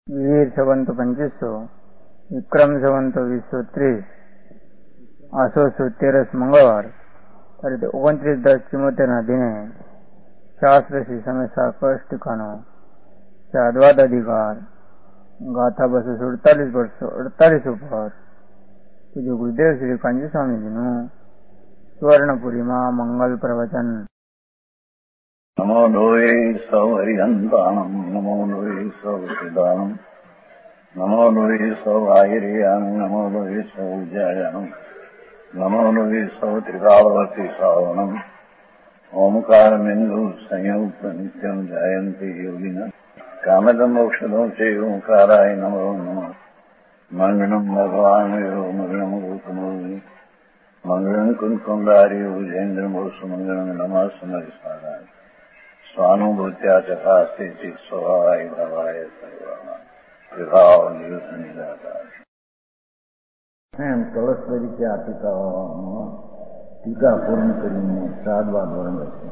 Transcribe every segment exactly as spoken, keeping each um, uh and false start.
વીર સંવંત પંચીસો વિક્રમ સંવંત વીસો ત્રીસ આસો તેરસ મંગળવાર તારીખ ઓગણત્રીસ દસ ચુમ્મોતેર ના દિને શાસ્ત્રશ્રી સમેશા કષ્ટ ટીકાનો સાદવાદ અધિકાર ગાથા બસો સુડતાલીસ વર્ષો અડતાલીસ ઉપર પૂજ્ય ગુરુદેવ શ્રી કાંજી સ્વામીજીનું સુવર્ણપુરીમાં મંગલ પ્રવચન. નમો લોહે સૌ હરિહંતાણમ નમો લોહે સૌ સિદ્ધાણમ નમો લોહે સૌ આયર્યાન નમો લોહે સૌ જયાન નમો લોહે સૌ ત્રિકાવતી શ્રાવણમ ઓમકાર બિંદુ સંયુક્ત નિત્યમ જયંતી યોગિના કામદમ મોક્ષદો છે ઓંકારાય નમો નમઃ. મંગળમ ભગવાન મંગળમ ગૌતમો મંગળમ કુંકુંડારી વિજેન્દ્રમોષ મંગળમ નમઃ સમરિસારાય સ્વાનુભૂત્યા ચકાસ્તે ચિત સ્વભાવાય ભવાય સર્વમાં વિભાવ નિયુત નિરાકાર. એમ કળશ તરીકે આ ટીકામાં ટીકા પૂર્ણ કરીને શ્રાદ્ધવાદ વર્ણવે છે.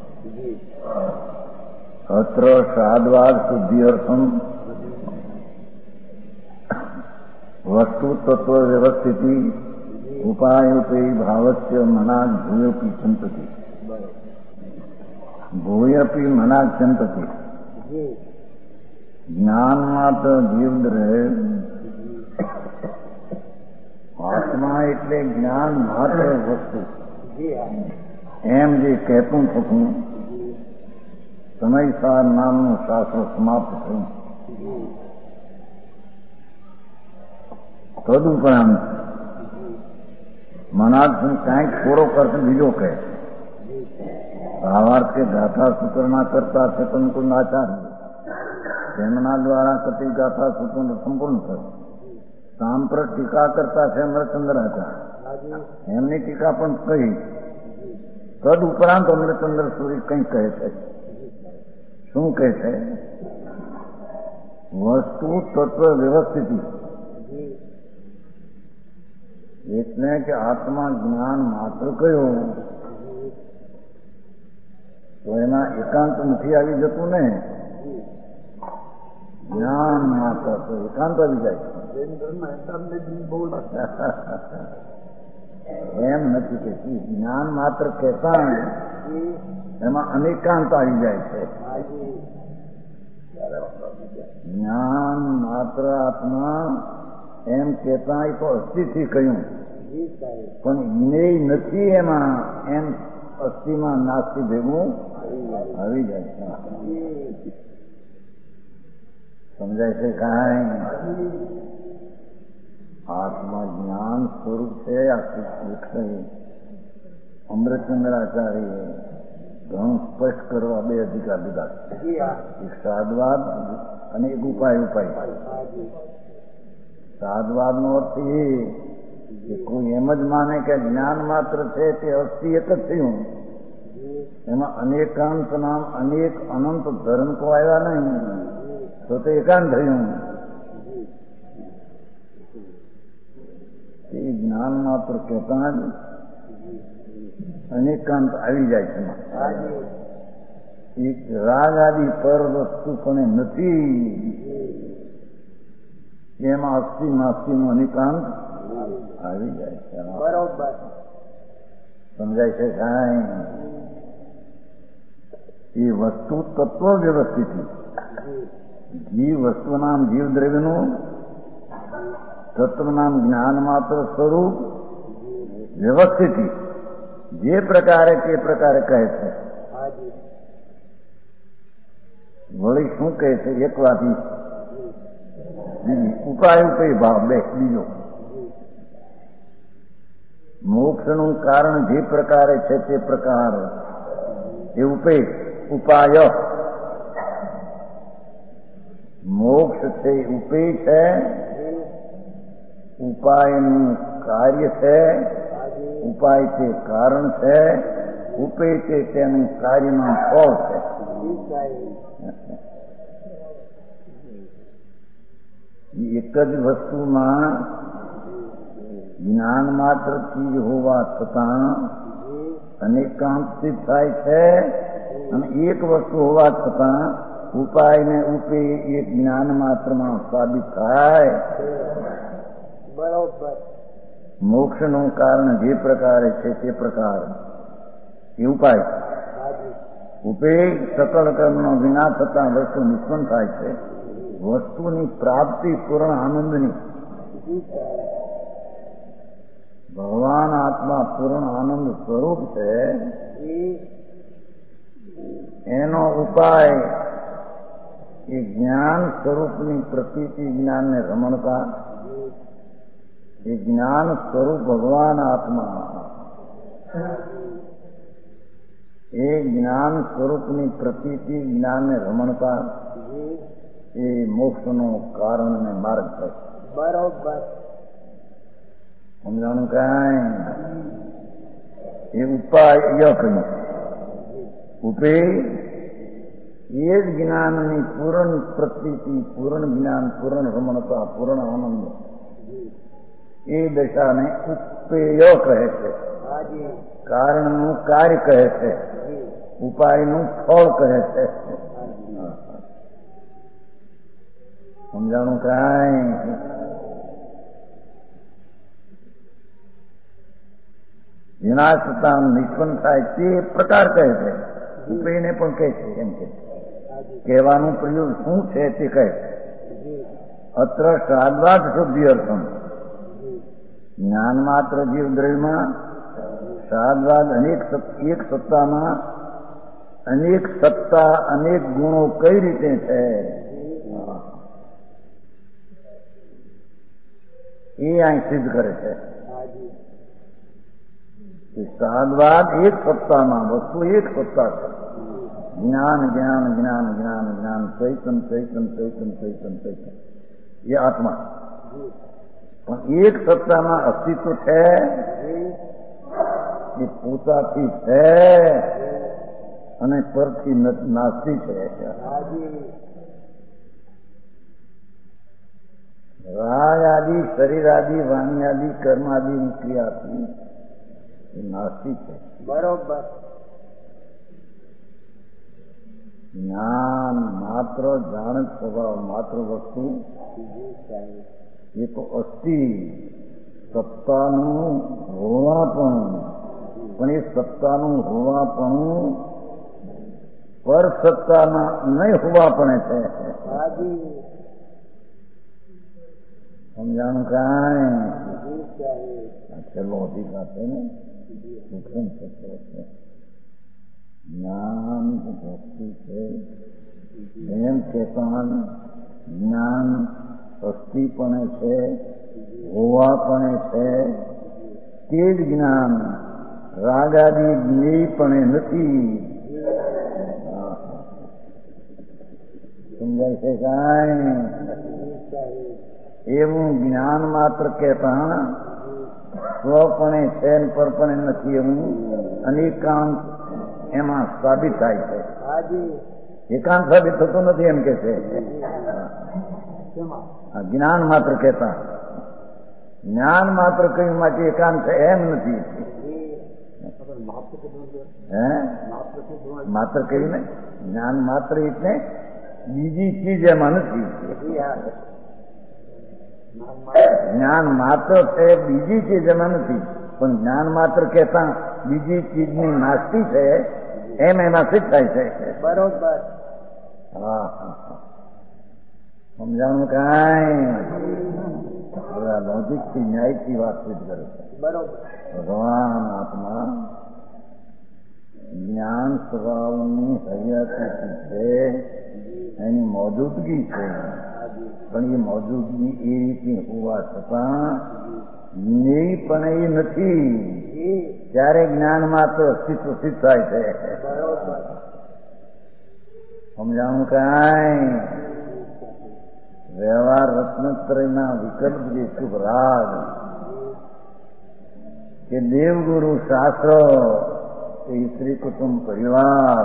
અત્ર શ્રાદ્ધવાદ શુદ્ધિઅર્થમ વસ્તુ તત્વ વ્યવસ્થિતિ ઉપાયોપી ભાવસ્ય મનાગ ભૂયોપી સંતતિ ભૂયપી મનાગ સંતતિ. જ્ઞાનમાં તો જીવ રહે. આત્મા એટલે જ્ઞાન માત્ર વસ્તુ એમ જે કહેતું થતું સમયસાર નામનું શાસ્ત્ર સમાપ્ત થયું. તદુપરાંત મનાગ કાંઈક થોડો કરતો બીજો કહે. ભાવાર્થ કે ગાથા સૂત્રના કરતા છે તમકુંદ આચાર્ય તેમના દ્વારા કતિ ગાથા સૂત્ર સંપૂર્ણ થયું. સાંપ્રત ટીકા કરતા છે અમૃતચંદ્રાચાર્ય એમની ટીકા પણ કહી. તદ ઉપરાંત અમૃતચંદ્ર સૂરી કંઈ કહે છે. શું કહે છે? વસ્તુ તત્વ વ્યવસ્થિતિ એટલે કે આત્મા જ્ઞાન માત્ર કયું તો એમાં એકાંત નથી આવી જતું ને. જ્ઞાન માત્ર તો એકાંત આવી જાય એમ નથી કે જ્ઞાન માત્ર કહેતા એમાં અનેકાંત આવી જાય છે. જ્ઞાન માત્ર આત્મા એમ કહેતા એ તો અસ્થિથી કહ્યું પણ જ્ઞેય નથી એમાં એમ અસ્થિમાં નાસ્તિ ભેગું આવી જાય છે. સમજાય છે કાંઈ? આત્મા જ્ઞાન સ્વરૂપ છે. અમૃતચંદ્રાચાર્ય ઘણું સ્પષ્ટ કરવા બે અધિકાર લીધા છે. એક સાદવાદ અને એક ઉપાય ઉપાય. સાદવાદ નો અર્થ એ કે કોઈ એમ જ માને કે જ્ઞાન માત્ર છે તે અસ્થિ એક જ થયું એમાં અનેકાંત નામ અનેક અનંત ધર્મ તો આવ્યા નહીં તો તે એકાંત થયું. એ જ્ઞાન માત્ર કહેતા જ અનેકાંત આવી જાય છે. એક રાગ આદિ પર વસ્તુ પણ નથી એમાં અસ્થિ નાસ્તિ નું અનેકાંત આવી જાય છે. બરોબર સમજાય છે કાંઈ? એ વસ્તુ તત્વ વ્યવસ્થિત જીવ વસ્તુ નામ જીવ દ્રવ્યનું તત્વ નામ જ્ઞાન માત્ર સ્વરૂપ વ્યવસ્થિત જે પ્રકારે તે પ્રકારે કહે છે. વળી શું કહે છે? એક વાત બીજી ઉપાય કઈ ભાવ બે બીજો મોક્ષનું કારણ જે પ્રકારે છે તે પ્રકાર એ ઉપેય ઉપાય. મોક્ષ છે ઉપેય છે. ઉપાયનું કાર્ય છે. ઉપાય તે કારણ છે. ઉપેય તે તેનું કાર્યનું ફળ છે. એક જ વસ્તુમાં જ્ઞાન માત્ર ચીજ હોવા છતાં અનેકાંત સિદ્ધ થાય છે અને એક વસ્તુ હોવા છતાં ઉપાય ને ઉપી એ જ્ઞાન માત્રમાં સાબિત થાય. બરોબર. મોક્ષનું કારણ જે પ્રકારે છે તે પ્રકાર એ ઉપાય. ઉપેય સકળ કર્મનો વિના થતા વસ્તુ નિષ્પન્ન થાય છે. વસ્તુની પ્રાપ્તિ પૂર્ણ આનંદની. ભગવાન આત્મા પૂર્ણ આનંદ સ્વરૂપ છે. એનો ઉપાય એ જ્ઞાન સ્વરૂપની પ્રતીતિ જ્ઞાનને રમણતા. એ જ્ઞાન સ્વરૂપ ભગવાન આત્મા એ જ્ઞાન સ્વરૂપની પ્રતીતિ જ્ઞાનને રમણતા એ મોક્ષનું કારણ અને માર્ગ છે. બરોબર. સમજાણું કાંઈ? એ ઉપાય કહ્યું. ઉપે એ જ જ્ઞાનની પૂર્ણ પ્રતીતિ, પૂર્ણ જ્ઞાન, પૂર્ણ રમણતા, પૂર્ણ આનંદ એ દશાને ઉપેય કહે છે. કારણનું કાર્ય કહે છે. ઉપાયનું ફળ કહે છે. સમજાણું કાંઈ? વિનાશ થતા નિષ્પન્ન થાય તે પ્રકાર કહે છે. ઉપેયને પણ કહે છે. એમ કે કહેવાનું પ્રયોગ શું છે તે કહે છે. અત્ર શ્રાદ્વાદ શુદ્ધિ અર્થમ. જ્ઞાન માત્ર જીવદ્રવ્યમાં શ્રાદ્વાદ અનેક એક સત્તામાં અનેક સત્તા અનેક ગુણો કઈ રીતે છે એ અહીં સિદ્ધ કરે છે. શ્રાદ્વાદ એક સત્તામાં વસ્તુ એક સત્તા છે. જ્ઞાન જ્ઞાન જ્ઞાન જ્ઞાન જ્ઞાન ચૈતન ચૈતન ચૈતન ચૈતન ચૈતન એ આત્મા. પણ એક સત્તામાં અસ્તિત્વ છે. એ પોતાથી છે અને પરથી નાસ્તી છે. રાગ આદિ શરીર આદિ વાણી આદિ કર્મ આદિ ક્રિયાથી એ નાસ્તી છે. બરોબર. જ્ઞાન માત્ર જાણ સ્વભાવ માત્ર વસ્તુ એ તો અસ્થિ સત્તાનું હોવાપણું. પણ એ સત્તાનું હોવાપણું પર સત્તાના નહીં હોવાપણે છે. સમજાણું કાંઈ? છેલ્લો અધિકાર છે ને સૂક્ષ્મ સત્ય છે. જ્ઞાન વસ્તુ છે એમ કહેતા જ્ઞાન અસ્થિપણે છે હોવાપણે છે. તે જ જ્ઞાન રાગાદી જ્ઞેયપણે નથી. સમજાય છે કાંઈ? એવું જ્ઞાન માત્ર કહેતા સ્વપણે છે ને પરપણે નથી એવું અનેકાંત એમાં સાબિત થાય છે. એકાંત સાબિત થતું નથી એમ કે છે. જ્ઞાન માત્ર કહેતા જ્ઞાન માત્ર કહ્યું માટે એકાંત છે એમ નથી. હે માત્ર કહ્યું ને જ્ઞાન માત્ર એટલે બીજી ચીજ એમાં નથી. જ્ઞાન માત્ર છે બીજી ચીજ એમાં નથી. પણ જ્ઞાન માત્ર કહેતા બીજી ચીજની નાસ્તી છે એમ એમાં સિદ્ધ થાય છે. બરોબર. હા સમજાણું કાંઈ? લોજિક થી ન્યાય થી વાત સિદ્ધ કરે છે. બરોબર. ભગવાન આત્મા જ્ઞાન સ્વભાવની હયાતી છે. એની મોજૂદગી છે. પણ એ મોજૂદગી એ રીતે હોવા છતાં જ્ઞેય પણ એ નથી. ત્યારે જ્ઞાન માત્ર અસ્તિત્વ સિદ્ધ થાય છે. સમજાણું કાંઈ? વ્યવહાર રત્નત્રયના વિકલ્પ જે શુભ રાગ કે દેવગુરુ શાસ્ત્ર કે સ્ત્રી કુટુંબ પરિવાર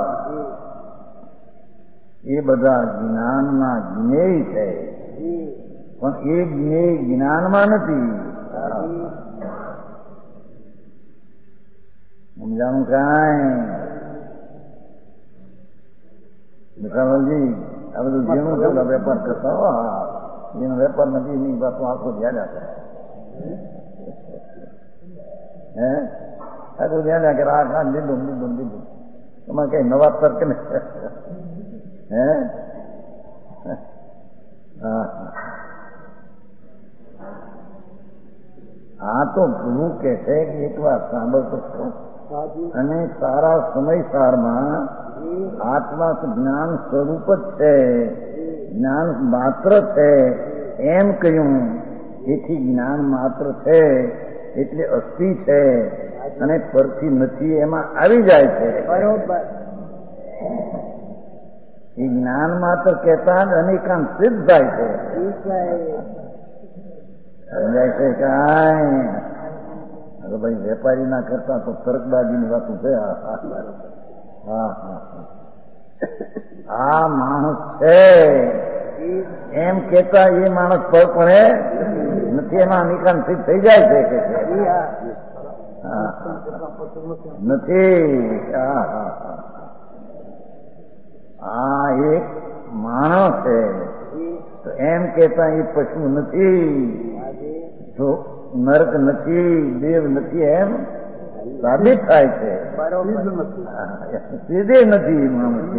એ બધા જ્ઞાનના જ્ઞેય છે. પણ એ જ્ઞેય જ્ઞાનમાં નથી. સમજાણું કાંઈ? વિશાલજી આ બધું ઝીણું જેવડા વેપાર કરતા હો એનો વેપાર નથી એની પાછું આખું ધ્યાન આપે હે આખું ધ્યાન રાખે આ ખાન લીધું લીધું લીધું એમાં કઈ નવા તર્ક ને હે હા આ તો ગુરુ કે છે કે એક વાર સાંભળતો છો અને સારા સમયસારમાં આત્મા જ્ઞાન સ્વરૂપ જ છે જ્ઞાન માત્ર છે એમ કહ્યું એથી જ્ઞાન માત્ર છે એટલે અસ્થિ છે અને પરથી નથી એમાં આવી જાય છે બરોબર એ જ્ઞાન માત્ર કહેતા જ અનેકાંત સિદ્ધ થાય છે સમજાય છે કાંઈ ભાઈ વેપારી ના કરતા તો તર્કબાજીની વાતો છે હા હા આ માણસ છે એમ કેતા એ માણસ પર પણ નથી એમાં નિકાલ સિદ્ધ થઈ જાય છે કે નથી હા હા આ એક માણસ છે તો એમ કેતા એ પશુ નથી તો નર્ક નથી દેવ નથી એમ સાબિત થાય છે સીધે નથી માણસ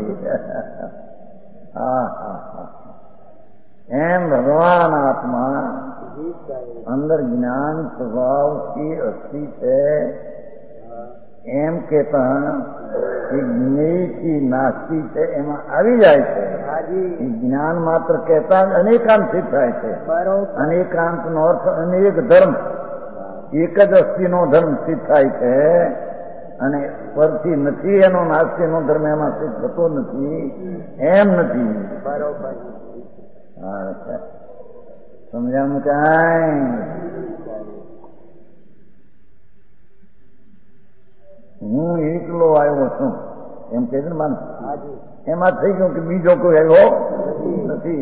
હા હા હા એમ ભગવાન આત્મા અંદર જ્ઞાન સ્વભાવથી અસ્થિ છે એમ કેતા એ જ્ઞેયથી નાસ્તી છે એમાં આવી જાય છે એ જ્ઞાન માત્ર કહેતા જ અનેકાંત સિદ્ધ થાય છે અનેકાંત નો અર્થ અનેક ધર્મ એક જ અસ્થિનો ધર્મ સિદ્ધ થાય છે અને પરથી નથી એનો નાસ્તીનો ધર્મ એમાં સિદ્ધ થતો નથી એમ નથી સમજાવું કાંઈ હું એકલો આવ્યો છું એમ કે છે ને માન એમાં થઈ ગયું કે બીજો કોઈ આવ્યો નથી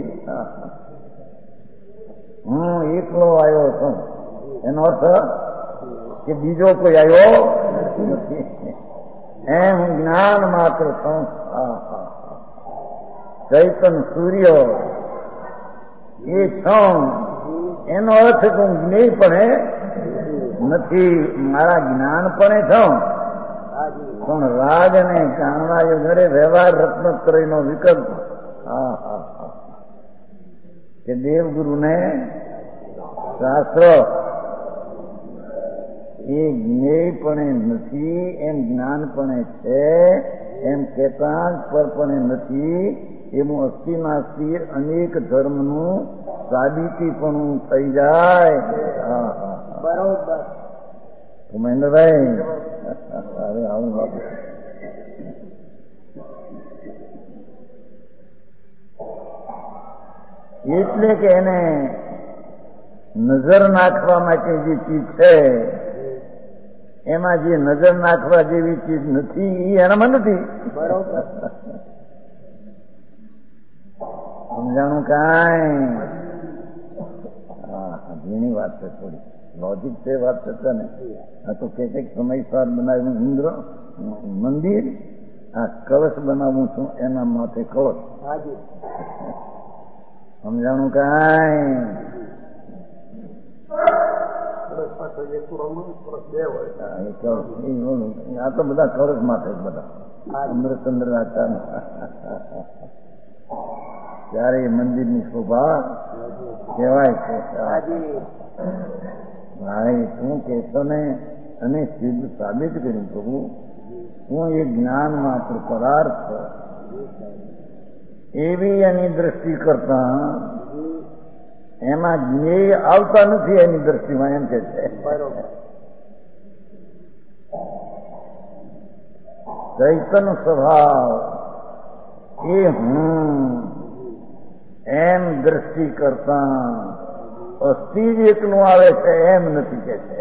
હું એકલો આવ્યો છું એનો અર્થ કે બીજો કોઈ આવ્યો નથી એમ હું જ્ઞાન માત્ર છું ચૈતન સૂર્ય એ છું એનો અર્થ કે હું જ્ઞેય પણ નથી મારા જ્ઞાન પણ છું પણ રાગ અને કામના ઘરે વ્યવહાર રત્નત્રય નો વિકલ્પ હા હા હા કે દેવગુરુ ને શાસ્ત્ર એ જ્ઞેય પણ નથી એમ જ્ઞાન પણ છે એમ કેતા પર પણ નથી એનું અસ્થિ નાસ્તિ અનેક ધર્મનું સાબિતી પણ થઈ જાય હા હા બરોબર મહેન્દ્રભાઈ અરે આવું બાપુ એટલે કે એને નજર નાખવા માટે જે ચીજ છે એમાં જે નજર નાખવા જેવી ચીજ નથી એ એનામાં નથી બરોબર સમજાણું કાંઈ હા ઘણી વાત છે થોડી લોજિક છે વાત કરતા ને આ તો કે કંઈક સમયસર બનાવ્યું ઇન્દ્ર મંદિર આ કળશ બનાવું છું એના માથે કળશ સમજાણું કાંઈ આ તો બધા કળશ માથે જ બધા અમૃતચંદ્ર હતા ત્યારે એ મંદિરની શોભા કહેવાય છે ભાઈ તું કહેશો ને અને સિદ્ધ સાબિત કર્યું પ્રભુ હું એ જ્ઞાન માત્ર પદાર્થ એવી એની દ્રષ્ટિ કરતા એમાં જ્ઞેય આવતા નથી એની દ્રષ્ટિમાં એમ કે છે ચૈતન સ્વભાવ એ હું એમ દ્રષ્ટિ કરતા અસ્થિ જ એકલું આવે છે એમ નથી કે છે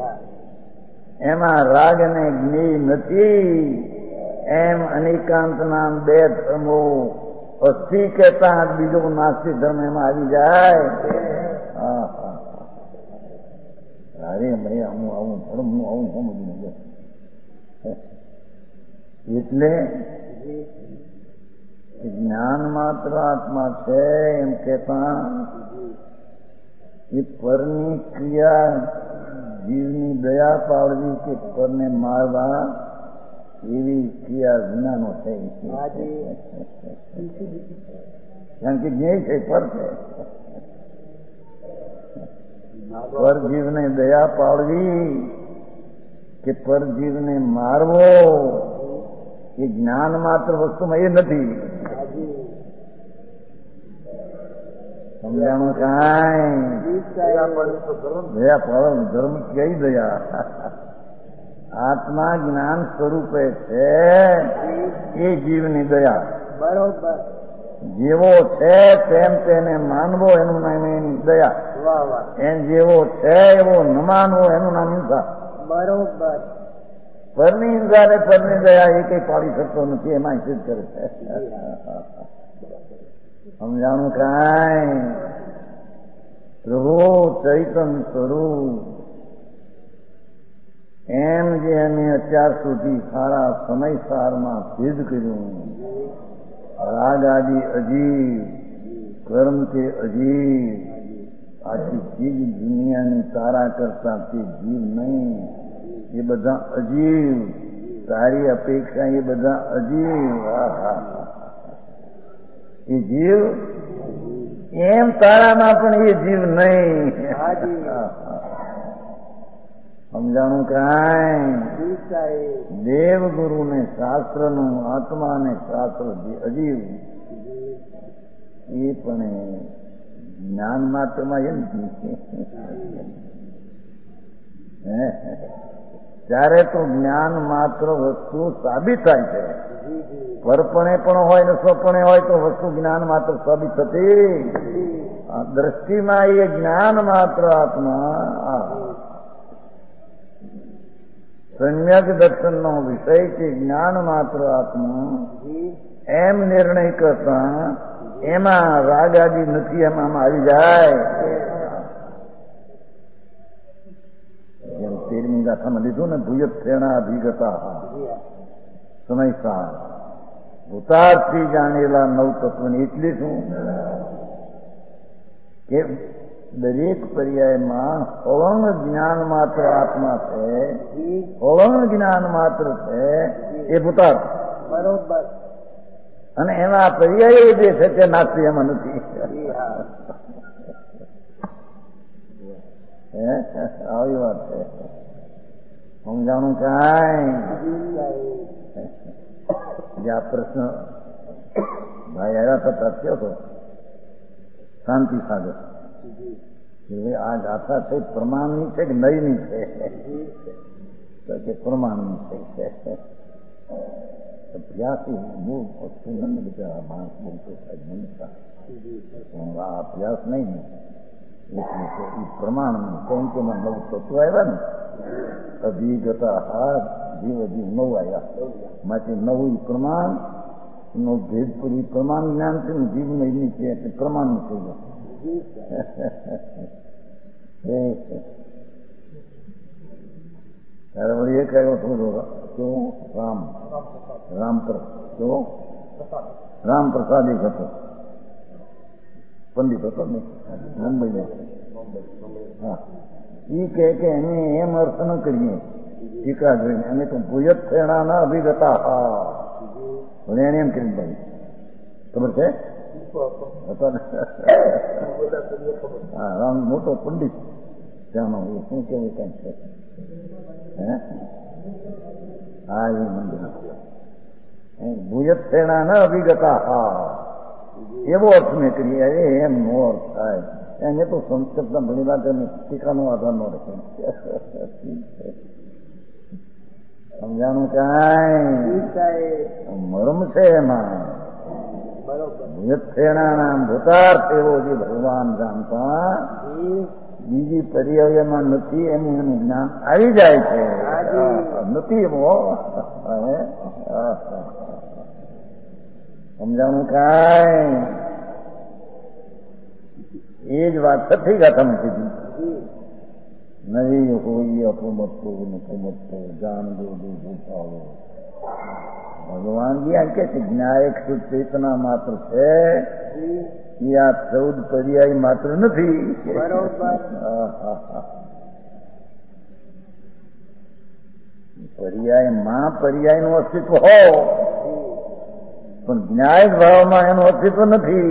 એમાં રાગ અને જ્ઞેય નથી એમ અનેકાંત નામ બે ધર્મો અસ્થિ કહેતા બીજો નાસ્તિક ધર્મ એમાં આવી જાય હા હા અરે ભાઈ આવું આવું ધર્મ નું આવું સમજવું એટલે જ્ઞાન માત્ર આત્મા છે એમ કહેતા એ પરની ક્રિયા જીવની દયા પાડવી કે પરને મારવા એવી ક્રિયા વિનાનો થઈ છે. કારણ કે જે છે પર છે. પરજીવને દયા પાડવી કે પરજીવને મારવો એ જ્ઞાન માત્ર વસ્તુમાં એ નથી. સમજાણું કાંઈ દયા પાડો ધર્મ કઈ દયા. આત્મા જ્ઞાન સ્વરૂપે છે એ જીવની દયા. બરોબર. જેવો છે તેમ તેને માનવો એનું નામ એની દયા. એમ જેવો છે એવો ન માનવો એનું નામ હિંસા. બરોબર. પરની હિંસા ને પરની દયા એ કઈ પાડી શકતો નથી. એમાં સિદ્ધ કરે છે. સમજાણું કાંઈ પ્રભુ ચૈતન સ્વરૂપ એમ જે અમે અત્યાર સુધી સારા સમયસારમાં સિદ્ધ કર્યું. રાગ આદિ અજીબ, કર્મ તે અજીબ, આખી ચીજ દુનિયાની તારા કરતા તે જીવ નહીં. એ બધા અજીબ. તારી અપેક્ષા એ બધા અજીબ. એ જીવ એમ તારામાં પણ એ જીવ નહીં. સમજાણું કાંઈ દેવગુરુ ને શાસ્ત્ર નું આત્મા ને શાસ્ત્ર અજીવ એ પણ જ્ઞાન માત્રમાં એમ ત્યારે તો જ્ઞાન માત્ર વસ્તુ સાબિત થાય છે. પરપણે પણ હોય ને સ્વપણે હોય તો વસ્તુ જ્ઞાન માત્ર સાબિત થતી. દ્રષ્ટિમાં એ જ્ઞાન માત્ર આત્મા સમ્યક દર્શનનો વિષય કે જ્ઞાન માત્ર આત્મા એમ નિર્ણય કરતા એમાં રાગ આદિ નથી એમાં આવી જાય. જેમ તેરમી ગાથામાં લીધું ને ભૂયત પ્રેરણા અભિગતા સમયસાર ભૂતાર્થી જાણેલા નવ તત્વની એટલે શું કે દરેક પર્યાયમાં અવંગ જ્ઞાન માત્ર આત્મા છે. અવંગ જ્ઞાન માત્ર છે એ ભૂતાર્થ. બરોબર. અને એના પર્યાય જે છે તે નાસ્તિ એમાં નથી. આવી વાત છે. સમજાણું કાંઈ જે આ પ્રશ્ન ભાઈ આવ્યા થતા થયો હતો શાંતિ સાગર આ ગાથા છે પ્રમાણની છે કે નયની છે કે પ્રમાણની છે. અભ્યાસી બહુ વસ્તુ નથી બધા માણસ બોલતો થાય મનતા આ અભ્યાસ નહીં ને એટલે એ પ્રમાણનું કેમ કે નવું તત્વ આવ્યા ને અભિગતા હાથ જીવ જીવ નવું આવ્યા માટે નવું પ્રમાણ નો ભેદ પૂરી પ્રમાણ જ્ઞાન છે ને જીવ નહીં છે એટલે પ્રમાણનું થઈ જાય. ત્યારે વળી એક આવ્યો થોડો કેવો રામ રામ કેવો રામ પ્રસાદ એક હતો પંડિત હતો ને મુંબઈ. હા એ કહે કે એને એમ અર્થ ન કરીએ ટીકા જોઈને અમે તો ભૂયત પ્રેરણા ના અભિગતા હા ભલે એને એમ કરી ભાઈ ખબર છે. હા રામ મોટો પંડિત ત્યાંનો એ શું કેવું કઈ છે. હે હા એ મંદિર ભૂયત પ્રેરણા ના અભિગતા હા એવો અર્થ મેં કરીએ એમ નો અર્થ થાય. એને તો સંસ્કૃતના ઘણી વાત એને ટીકાનો આધાર ન રાખે. સમજાણું કાંઈ મરમ છે એમાં. ભૂયત્રેણાનામ ભૂતાર્થ એવો જે ભગવાન જાણતા બીજી પર્યાયમાં નથી એનું એનું જ્ઞાન આવી જાય છે. નથી એવો સમજાણું કાંઈ એ જ વાત છઠ્ઠી ગાથામાં કીધી. નહીં હોય અપમતો નપમતો જાન દો દો ભૂપાવો ભગવાન જ્ઞાન કે છે જ્ઞાયક શુદ્ધ ચેતના માત્ર છે, એ આ ચૌદ પર્યાય માત્ર નથી. પર્યાય માં પર્યાય નું અસ્તિત્વ હો, પણ જ્ઞાયક ભાવમાં એનું અસ્તિત્વ નથી.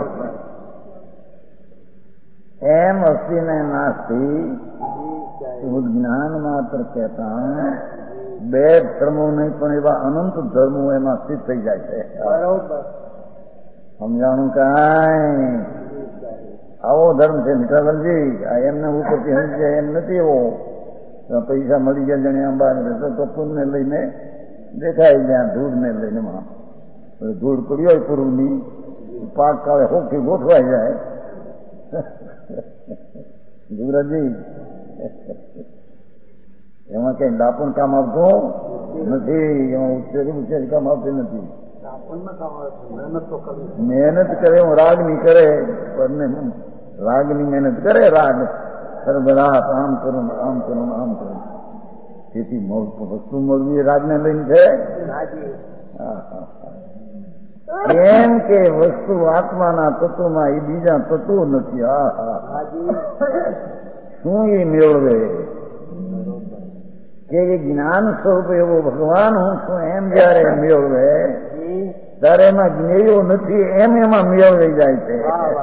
એમ અસ્થિ ને નાસ્તી જ્ઞાન માત્ર કહેતા બે ધર્મો નહીં પણ એવા અનંત ધર્મો એમાં સ્થિત થઈ જાય છે. સમજાણું કાંઈ આવો ધર્મ છે મીઠાવલજી, આ એમને ઉપરથી સમજે એમ નથી. એવો પૈસા મળી ગયા જણે અંબાને તો પુનને લઈને દેખાય ત્યાં ધૂળ ને લઈને ધૂળ પડી હોય પૂર્વની પાક કાળે હોકી ગોઠવાઈ જાય. ગુજરાતજી એમાં કઈ દાપણ કામ આવતું નથી, એમાં ઉચ્ચેરી ઉચ્ચેરી કામ આવતી નથી. મહેનત કરે હું રાગની કરે, રાગની મહેનત કરે, રાગ સર્વરાત આમ કરું આમ કરું આમ કરું. તેથી વસ્તુ મળવી રાગને લઈને છે. એમ કે વસ્તુ આત્માના તત્વમાં એ બીજા તત્વો નથી. હા હા શું એ મેળવે કે એ જ્ઞાન સ્વરૂપ એવો ભગવાન હું છું એમ જયારે મેળવે ત્યારે એમાં જ્ઞેયો નથી એમ એમાં મેળવી જાય છે.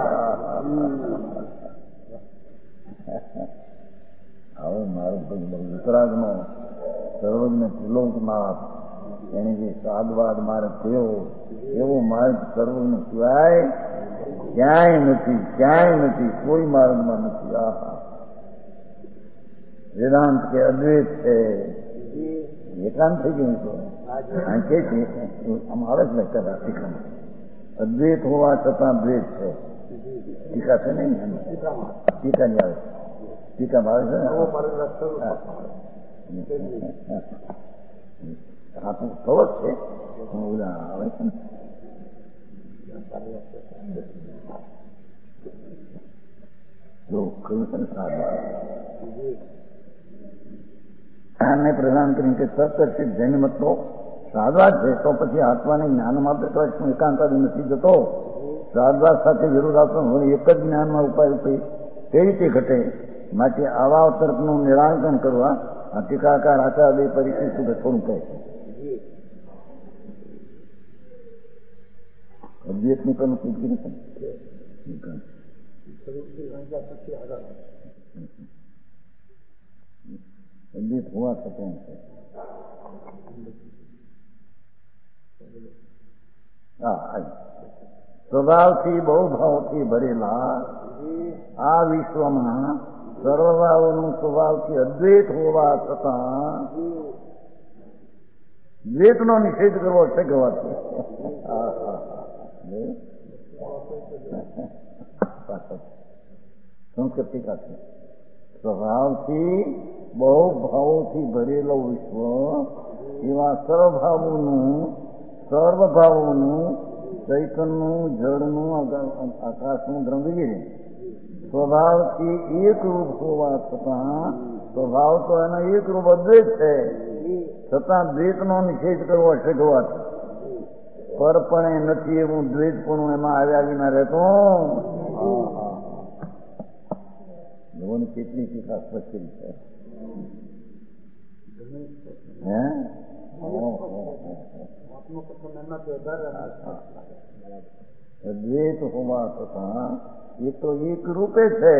આવું મારું વિતરાગનો સર્વજ્ઞ ત્રિલોકનાથ એને જે સાદવાદ માર્ગ થયો એવો માર્ગ સર્વજ્ઞ સિવાય ક્યાંય નથી, ક્યાંય નથી, કોઈ માર્ગમાં નથી. આહા વેદાંત કે અદ્વૈત છે, એકાંત થઈ ગયું તો આ કે છે આમ આવે જ લખતા ટીકામાં અદ્વૈત હોવા છતાં દ્વૈત છે. ટીકા છે નહીં, ટીકાની આવે ટીકામાં આવે છે ને. આ તો ખબર છે ઓલા આવે છે ને જો કહ્યું છે ને સાદવાદ આને પ્રદાન કરીને કે સત્ય જૈન તો સાદવાદ છે. તો પછી આત્માને જ્ઞાન માત્ર શું એકાંતાદી નથી જતો? સાદવાદ સાથે વિરોધ આપતો એક જ જ્ઞાનમાં ઉપાય કઈ રીતે ઘટે? માટે આવા તર્કનું નિરાકરણ કરવા આ ટીકાકાર આચાર્ય પરીક્ષિત થોડું કહે છે. અદ્વૈતની પણ પૂછગીરી છે. અદ્વૈત હોવા થતું છે. હા સ્વભાવથી બહુ ભાવથી ભરેલા આ વિશ્વમાં સર્વભાવનું સ્વભાવથી અદ્વૈત હોવા છતાં દ્વૈતનો નિષેધ કરવો છે ગવાથી. સંસ્કૃત ટીકા છે. સ્વભાવથી બહુ ભાવોથી ભરેલો વિશ્વ એવા સર્વભાવોનું સર્વભાવોનું ચૈતનનું જળનું આકાશનું દ્રમ વગેરે સ્વભાવથી એક રૂપ હોવા છતાં સ્વભાવ તો એનો એક રૂપ અદ્વૈત છે, છતાં દ્વૈતનો નિષેધ કરવો છે ગવાથી. પરપણે નથી એવું દ્વૈતપણું એમાં આવ્યા વિના રહેતો. લોકોની કેટલી ટીકા સ્પષ્ટ છે. હે દ્વૈત હોવા છતાં એ તો એક રૂપે છે,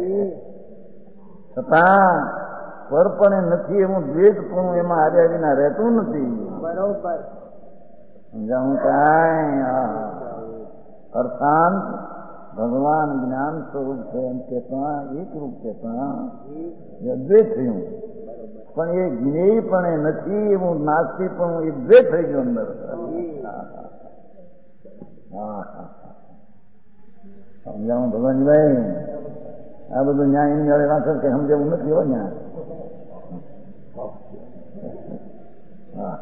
છતાં પરપણે નથી એવું દ્વૈતપણું એમાં આવ્યા વિના રહેતું નથી. બરોબર સમજાવું કાંઈ? અર્થાંત ભગવાન જ્ઞાન સ્વરૂપ છે એમ કેતા એક રૂપ કેતા અદ્વૈત થયું, પણ એ જ્ઞેયપણે નથી એવું નાસ્તી પણ એ દ્વૈત થઈ ગયું અંદર. હા હા સમજાવું ભગવાનભાઈ? આ બધું ન્યાય મેળે વાંચો કે સમજાવું નથી હો ન્યાય. હા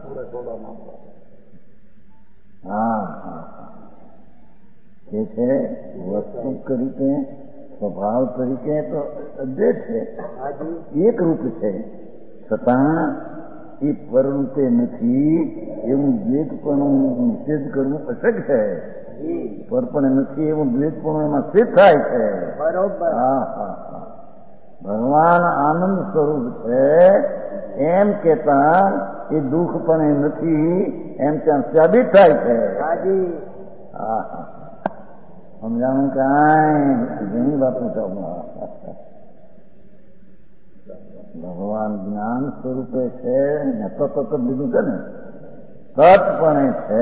હા હા એ છે વસ્તુ તરીકે સ્વભાવ તરીકે તો અદ્વૈત છે, એક રૂપ છે, છતાં એ પરણુતે નથી એવું દ્વૈતપણું નિષેધ કરવું અશક્ય છે. પરપણે નથી એવું દ્વૈતપણું એમાં સિદ્ધ થાય છે. બરોબર. હા હા હા ભગવાન આનંદ સ્વરૂપ છે એમ કેતા એ દુઃખ પણ નથી એમ ત્યાં સાબિત થાય છે. હા હા સમજાણું કાંઈ ઘણી વાતો છે. ભગવાન જ્ઞાન સ્વરૂપે છે ને તત્ત લીધું છે ને તત્પણે છે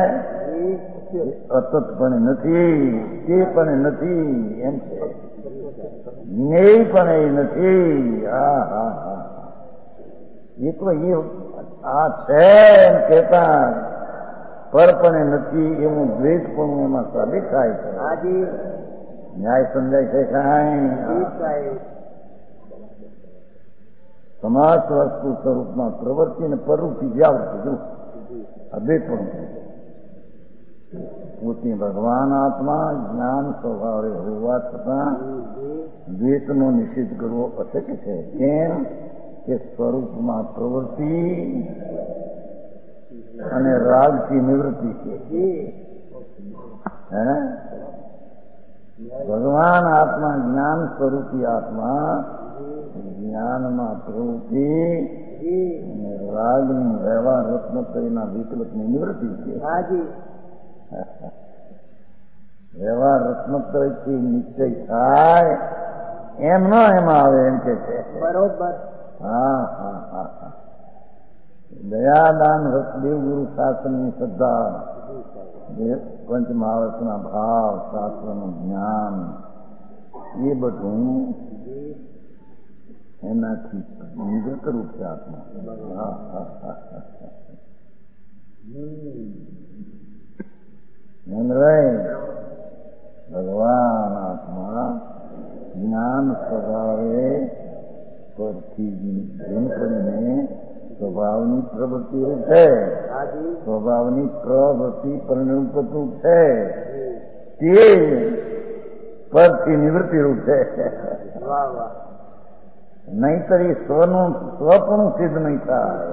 અતત્પણે નથી તે પણ નથી એમ છે. જ્ઞેય પણ એ નથી. હા હા હા એ તો એ આ છે એમ કેતા પરપણે નથી એવું દ્વેષ પણ એમાં સાબિત થાય છે. ન્યાય સમજાય છે કાંઈ? સમાસ વસ્તુ સ્વરૂપમાં પ્રવૃત્તિ અને પ્રવૃત્તિ વ્યાવૃત્તિ આ બે પણ પોતે ભગવાન આત્મા જ્ઞાન સ્વભાવે હોવા છતાં દ્વૈતનો નિષેધ કરવો અશક્ય છે. કેમ કે સ્વરૂપમાં પ્રવૃત્તિ અને રાગથી નિવૃત્તિ છે. હે ભગવાન આત્મા જ્ઞાન સ્વરૂપી આત્મા જ્ઞાનમાં પ્રવૃત્તિ અને રાગની વ્યવહાર રત્નત્રયના વિકલ્પની નિવૃત્તિ છે. વ્યવહાર રત્નત્રયથી નિશ્ચય થાય એમ ન એમાં આવે એમ કે છે. બરોબર. હા હા હા હા દયાદાન દેવ ગુરુ શાસ્ત્રની શ્રદ્ધા પંચમહાવતના ભાવ શાસ્ત્રનું જ્ઞાન એ બધું એનાથી નિવૃત્ત રૂપ છે આત્મા. ભગવાન આત્મા જ્ઞાન સ્વભાવે પરથી જેમ કરીને સ્વભાવની પ્રવૃત્તિ રૂપ છે. સ્વભાવની પ્રવૃત્તિ પરિણમરૂપ છે તે પરથી નિવૃત્તિ રૂપ છે. નહીતર એ સ્વનું સ્વપણું સિદ્ધ નહીં થાય.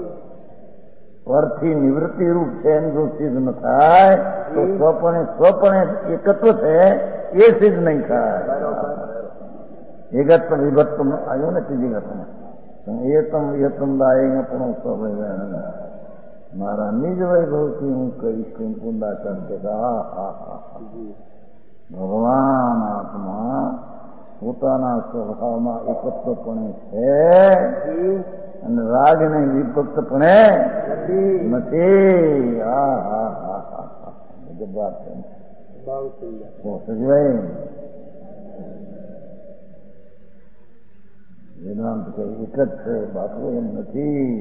પરથી નિવૃત્તિ રૂપ છે એમ જો સિદ્ધ ન થાય તો સ્વપણે સ્વપણે એકત્વ છે એ સિદ્ધ નહીં થાય. એકત્વ વિભક્તમ આવ્યો ને ત્રીજી ઘટના એતમ યતમ દાય પણ સ્વભાવ મારા નિજ વૈભવથી હું કહીશ કુંદાચાર કે હા હા હા ભગવાન આત્મા પોતાના સ્વભાવમાં એકત્વપણે છે અને રાગને વિભક્તપણે નથી. હા હા હા હા હા વાત છે. સજવાય વેદાંત કે એક જ છે બાપુ એમ નથી.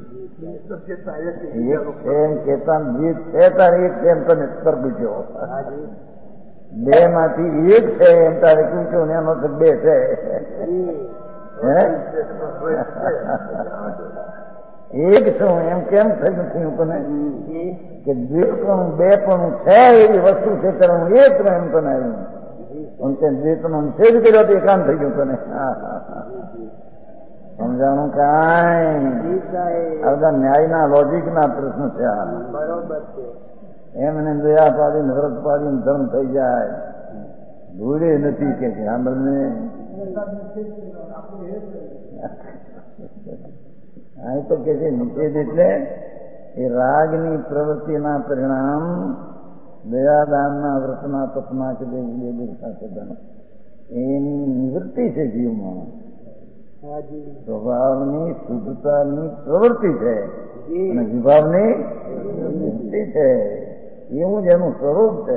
એક છે એમ કેતા દ્વિત છે તારે એક છે એમ તમે તરબીજો બે માંથી એક છે એમ તારે પૂછો ને એનો તો બે છે. એક છું એમ કેમ થયું થયું તને કે દ્વિતપણું બે પણ છે એવી વસ્તુ છે ત્યારે હું એક એમ તને આવ્યું તે દ્વિતનો નિષેધ કર્યો તો એકાંત થઈ ગયું તને. સમજાણું કાંઈ? આ બધા ન્યાયના લોજિકના પ્રશ્ન છે. બરોબર છે. એમને દયા પાડીને વ્રત પાડીને ધર્મ થઈ જાય ભૂલે નથી કે સાંભળને અહીં તો કે છે નિષેધ એટલે એ રાગની પ્રવૃત્તિના પરિણામ દયાદાનના વ્રતના તપના કે એની નિવૃત્તિ છે જીવમાં. સ્વભાવની શુદ્ધતાની પ્રવૃત્તિ છે અને વિભાવની નિવૃત્તિ છે. એવું જ એનું સ્વરૂપ છે.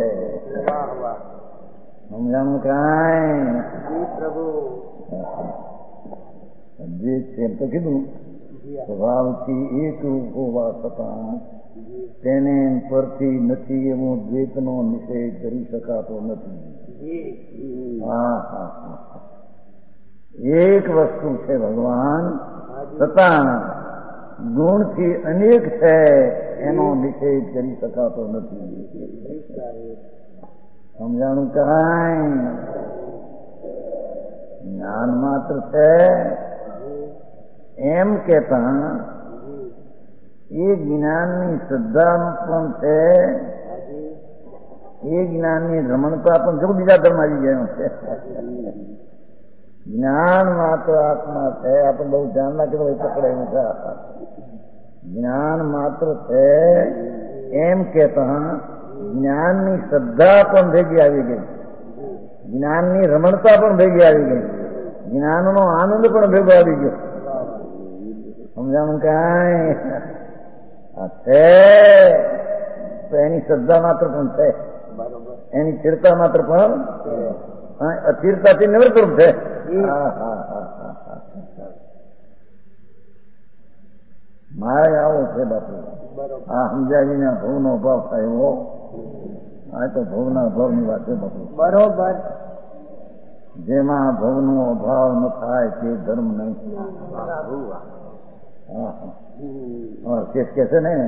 સમજાણું કાંઈ? એમ તો કીધું સ્વભાવથી એક રૂપ હોવા છતાં તેને પરથી નથી એવું દ્વૈતનો નિષેધ કરી શકાતો નથી. હા હા હા એક વસ્તુ છે ભગવાન છતાં ગુણથી અનેક છે એનો નિષેધ કરી શકાતો નથી. સમજાણું કાંઈ? જ્ઞાન માત્ર છે એમ કેતા એ જ્ઞાનની શ્રદ્ધા પણ છે, એ જ્ઞાનની રમણતા પણ જો બીજા ધર્મ આવી ગયો છે. જ્ઞાન માત્ર આત્મા છે. આપણે બહુ ધ્યાન રાખી તો પકડાયું છે. જ્ઞાન માત્ર છે એમ કેતા જ્ઞાનની શ્રદ્ધા પણ ભેગી આવી ગઈ, જ્ઞાનની રમણતા પણ ભેગી આવી ગઈ, જ્ઞાનનો આનંદ પણ ભેગો આવી ગયો. સમજાણું કાંઈ છે તો એની શ્રદ્ધા માત્ર પણ છે, એની સ્થિરતા માત્ર પણ અસ્થિરતાથી નિવૃત્ત છે. મારે આવો છે બાપુ. આ સમજાવીને ભવનો અભાવ થાય એવો. આ તો ભવના અભાવની વાત છે બાપુ. બરોબર. જેમાં ભવનો અભાવ ન થાય તે ધર્મ નહીં. કેસ કે છે ને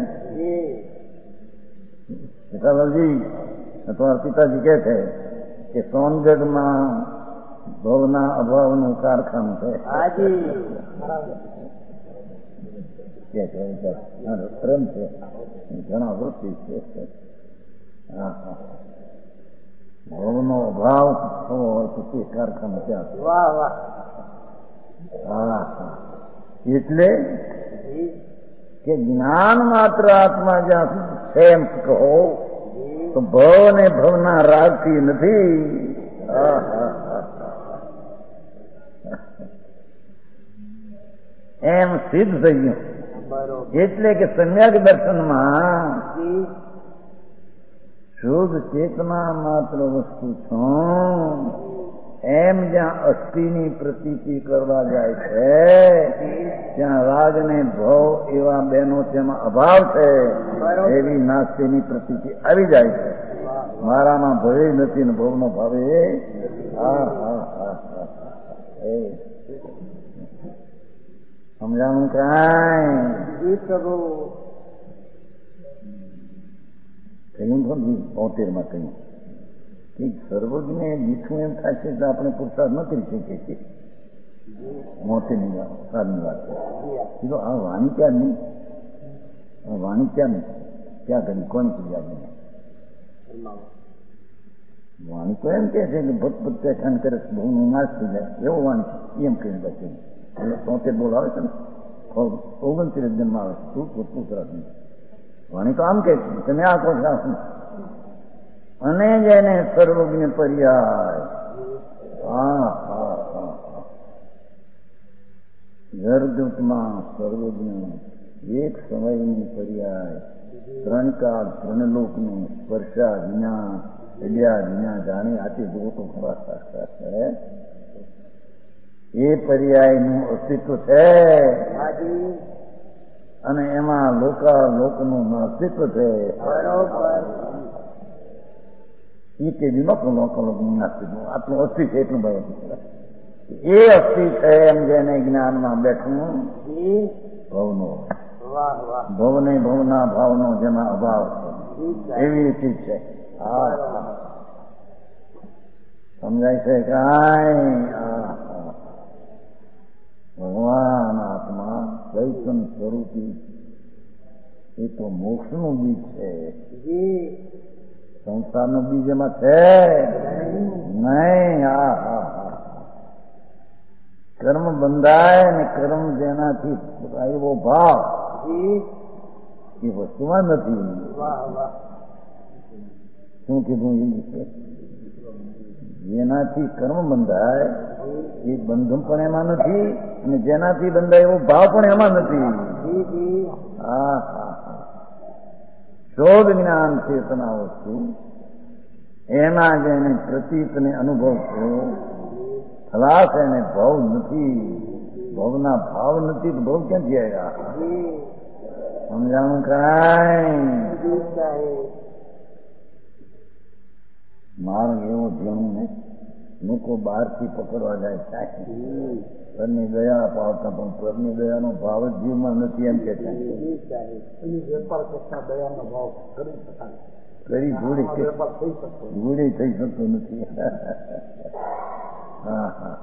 પિતાજી તમારા પિતાજી કે છે કે સોનગઢમાં ભવના અભાવનું કારખાનું છે. પ્રેમ છે, ઘણા વૃત્તિ છે. હા હા, ભવનો અભાવ થવો હોય તો તે કારખાનું ત્યાં છે. વાહ વાહ. હા હા, એટલે કે જ્ઞાન માત્ર આત્મા જ્યાં છે એમ કહો તો ભવ ને ભવના રાગથી નથી. એમ સિદ્ધ થઈ ગયું. એટલે કે સમ્યક દર્શનમાં શુદ્ધ ચેતના માત્ર વસ્તુ છું એમ જ્યાં અસ્થિની પ્રતીતિ કરવા જાય છે ત્યાં રાગ ને ભવ એવા બેનો તેમાં અભાવ છે એવી નાસ્તીની પ્રતીતિ આવી જાય છે. મારામાં ભવે નથી ને ભવનો ભાવે. હા હા હા હા, સમજાણું કાંઈ પ્રભુ કહ્યું સમજી બોતેર માં કહ્યું કે સર્વજ્ઞ દીઠું એમ થાય છે તો આપણે પુરસાદ ન કરી શકીએ છીએ. મોતેરની વાત સારની વાત છે. આ વાણી ક્યાં નહીં, આ વાણી ક્યાં નહીં, ક્યાં કરી કોની ક્રિયા નહીં. વાણી તો એમ કે છે કે ભટ ભટ પહેચાન કરે બહુનું નાશ થઈ જાય એવું વાણી છે એમ કહીને બચે. એટલે તોતેર બોલ આવે છે ને ઓગણત્રીસ જન્મ આવે છે. તું તું સરસ નહીં. વાણી તો આમ કે છે તમે આ કહો છો અને જેને સર્વજ્ઞ પર્યાય. હા હા હા, જરદૂતમાં સર્વજ્ઞ એક સમયની પર્યાય ત્રણ કાળ ત્રણ લોકનું સ્પર્શા વિના ચડ્યા વિના જાણી આથી જોતો ખરા છે એ પર્યાયનું અસ્તિત્વ છે અને એમાં લોકા લોકનું અસ્તિત્વ છે. એ કે લોકો લોકો લોકનું અસ્તિત્વ આટલું અસ્થિ છે એટલું બરાબર. એ અસ્થિ છે એમ જેને જ્ઞાનમાં બેઠું ભવનો ભવને ભવના ભાવનો જેમાં અભાવ છે એવી ચીજ છે. હા સમજાય છે કાંઈ. ભગવાન આત્મા ચૈતન્ય સ્વરૂપી એ તો મોક્ષનું બીજ છે. સંસારનું બીજ એમાં છે નહીં. હા હા હા, કર્મ બંધાય ને કર્મ જેનાથી એવો ભાવ એ વસ્તુમાં નથી. શું કીધું એ છે જેનાથી કર્મ બંધાય એ બંધન પણ એમાં નથી અને જેનાથી બંધાય એવો ભાવ પણ એમાં નથી. હા હા હા, શોધ જ્ઞાન ચેતના વસ્તુ એમાં જેને પ્રતીત ને અનુભવ થયો ખલાસ એને ભાવ નથી. ભવના ભાવ નથી તો ભવ ક્યાંથી આવ્યા? સમજાણું કાંઈ. માર્ગ એવો જેવું ને લોકો બહારથી પકડવા જાય થાય પરની દયા પાવતા પણ પરની દયાનો ભાવ જ જીવમાં નથી એમ કે વેપાર કરતા દયાનો ભાવ કરી શકાય કરી જોડી જોડી થઈ શકતો નથી. હા હા,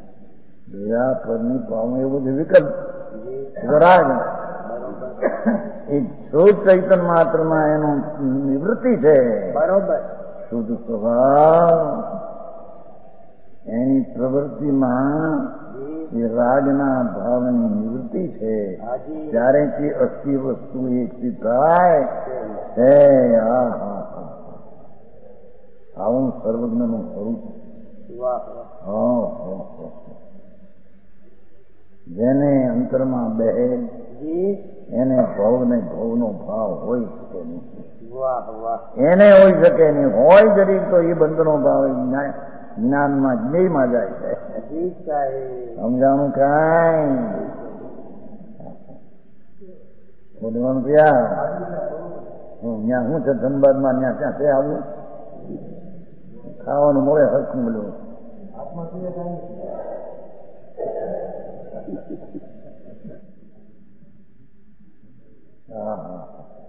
દયા પરની ભાવ એવો જ વિકલ્પ રાગ એ શુદ્ધ ચૈતન માત્રમાં એનું નિવૃત્તિ છે. બરોબર. શુદ્ધ સ્વભાવ એની પ્રવૃત્તિમાં એ રાગના ભાવની નિવૃત્તિ છે. ત્યારે તે અસ્થિ વસ્તુ એકથી થાય છે. આવું સર્વજ્ઞનું સ્વરૂપ. જેને અંતરમાં બેહે એને ભવ ને ભવનો ભાવ હોય શકે નહીં. એને હોય શકે નહીં. હોય જરીક તો એ બંધનો ભાવ જ્ઞાનમાં જ્ઞેયમાં જાય છે. સમજાણું કાંઈ બોલવાનું ક્યાં ત્યાં શું છે ધનબાદમાં ત્યાં ત્યાં છે આવું ખાવાનું મળે હરખું મળ્યું. હા હા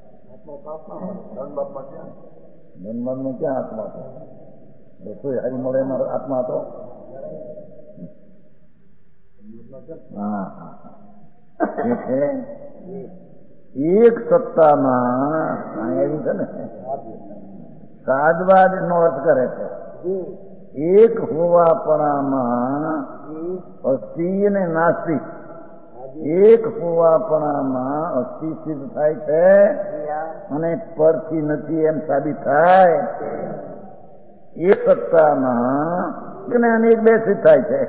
ધનબાદમાં ક્યાં આત્મા હતો? રસોઈ હારી મળે એમાં આત્મા હતો. હા હા એ છે એક સત્તામાં એવી છે ને સાદવાદ નો અર્થ કરે છે. એક હોવાપણામાં અસ્થિ અને નાસ્તિ. એક હોવાપણામાં અસ્થિ સિદ્ધ થાય છે અને પરથી નથી એમ સાબિત થાય. એ સત્તામાં અનેક બે સિદ્ધ થાય છે.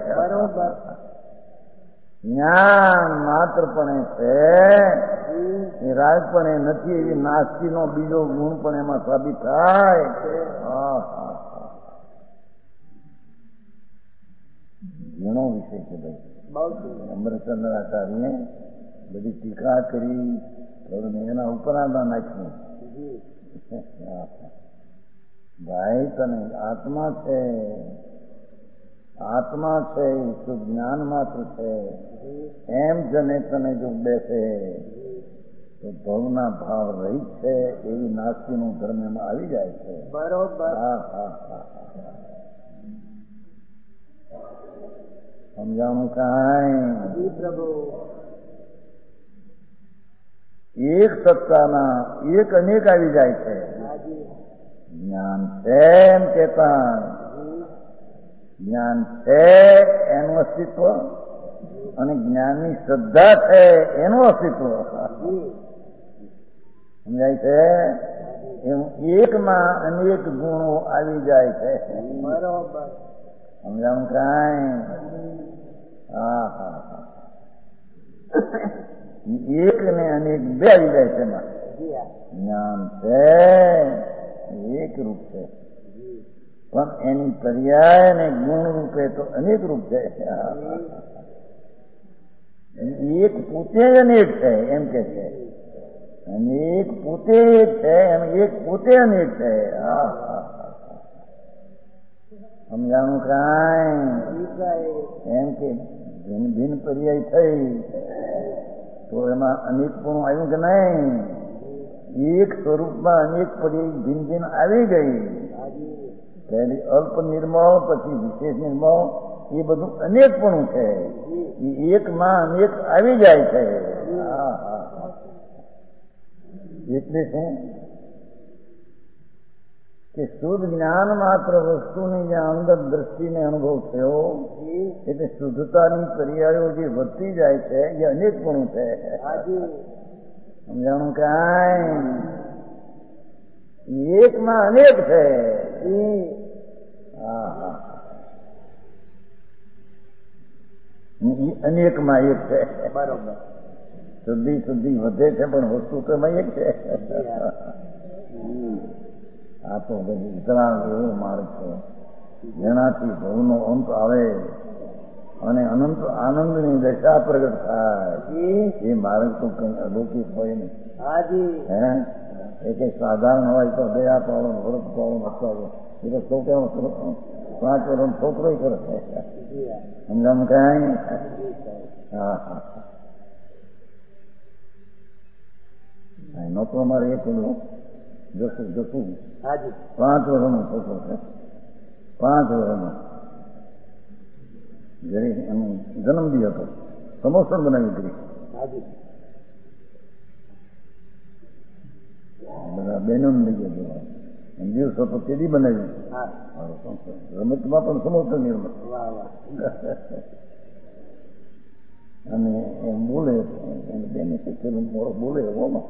જ્ઞાન માત્રપણે છે એ રાજપણે નથી એવી નાસ્તિનો બીજો ગુણ પણ એમાં સાબિત થાય. ઘણો વિષય છે ભાઈ. અમરચંદ્ર આચાર્યને બધી ટીકા કરી એના ઉપરાંત નાખ્યું. ભાઈ તને આત્મા છે, આત્મા છે એ શુદ્ધ જ્ઞાન માત્ર છે એમ જને તને જો બેસે તો ભવના ભાવ રહી છે એવી નાસ્તિનું ધર્મ એમાં આવી જાય છે. બરોબર. હા હા હા સમજાણું કાંઈ પ્રભુ. એક સત્તાના એક અનેક આવી જાય છે. જ્ઞાન છે એમ કેતા જ્ઞાન છે એનું અસ્તિત્વ અને જ્ઞાનની શ્રદ્ધા છે એનું અસ્તિત્વ સમજાય છે. એમ એકમાં અનેક ગુણો આવી જાય છે. બરોબર. સમજાવું કાંઈ? હા હા હા એક ને અનેક બે આવી જાય છે. એમાં જ્ઞાન છે એક રૂપ છે પણ એની પર્યાય ને ગુણ રૂપે તો અનેક રૂપ છે. એક પોતે અનેક છે એમ કે છે. અનેક પોતે એક છે એમ એક પોતે અનેક છે. સમજાણું કાંઈ? એમ કે ભિન્ન ભિન્ન પર્યાય થઈ તો એમાં અનેક પણ આવ્યું કે નહીં? એક સ્વરૂપમાં અનેક પર્યાય ભિન્ન ભિન્ન આવી ગઈ. પહેલી અલ્પ નિર્મળ પછી વિશેષ નિર્મળ એ બધું અનેકપણું છે. એ એકમાં અનેક આવી જાય છે. હા હા એટલે છે કે શુદ્ધ જ્ઞાન માત્ર વસ્તુની જે અંદર દ્રષ્ટિને અનુભવ થયો એટલે શુદ્ધતાની પર્યાયો જે વધતી જાય છે એ અનેકપણું છે. સમજાણું કાંઈ? એકમાં અનેક છે. હા હા અનેકમાં એક છે. બરોબર. શુદ્ધિ શુદ્ધિ વધે છે પણ વસ્તુ તો એમાં એક છે. આ તો બધી વિતરાગ એવો માર્ગ છે જેનાથી ભવનો અંત આવે અને અનંત આનંદની દશા પ્રગટ થાય. એ માર્ગ તો કઈ અલૌકિક હોય ને. હે એ કઈ સાધારણ હોય તો દયા પાડો વ્રત પાડો મતવાડો એ તો છોકરાઓ પાંચ વર્ષ છોકરો કરે છે. સમજાવું કાંઈ? હા હા નોતો અમારે એ પેલું જશું જશું પાંચ વર્ષનો છોકરો છે. પાંચ વર્ષનો જયારે એનો જન્મદિવસ હતો સમોસણ બનાવી કરી બધા બહેનો લઈ ગયા દિવસો તો કેદી બનાવ્યું રમતમાં પણ સમજતો નિર્મત અને એમ બોલે બેને શીખેલું મોડો બોલે એવોમાં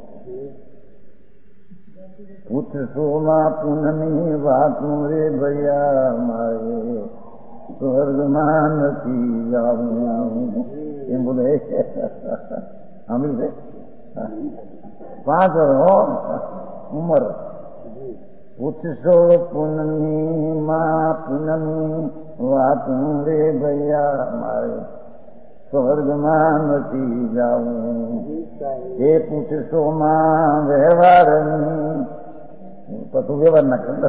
પૂછશો ના પુનની વાતું રે ભૈયા મારે સ્વર્ગમાં નથી જાવું એમ બોલે સાંભળ્યું છે પાંચ ઉંમર પૂછશો પુનની માં પુનની વાતું રે ભૈયા મારે સ્વર્ગમાં નથી જાવું એ પૂછશો માં વ્યવહારની પછી વ્યવહાર ના કર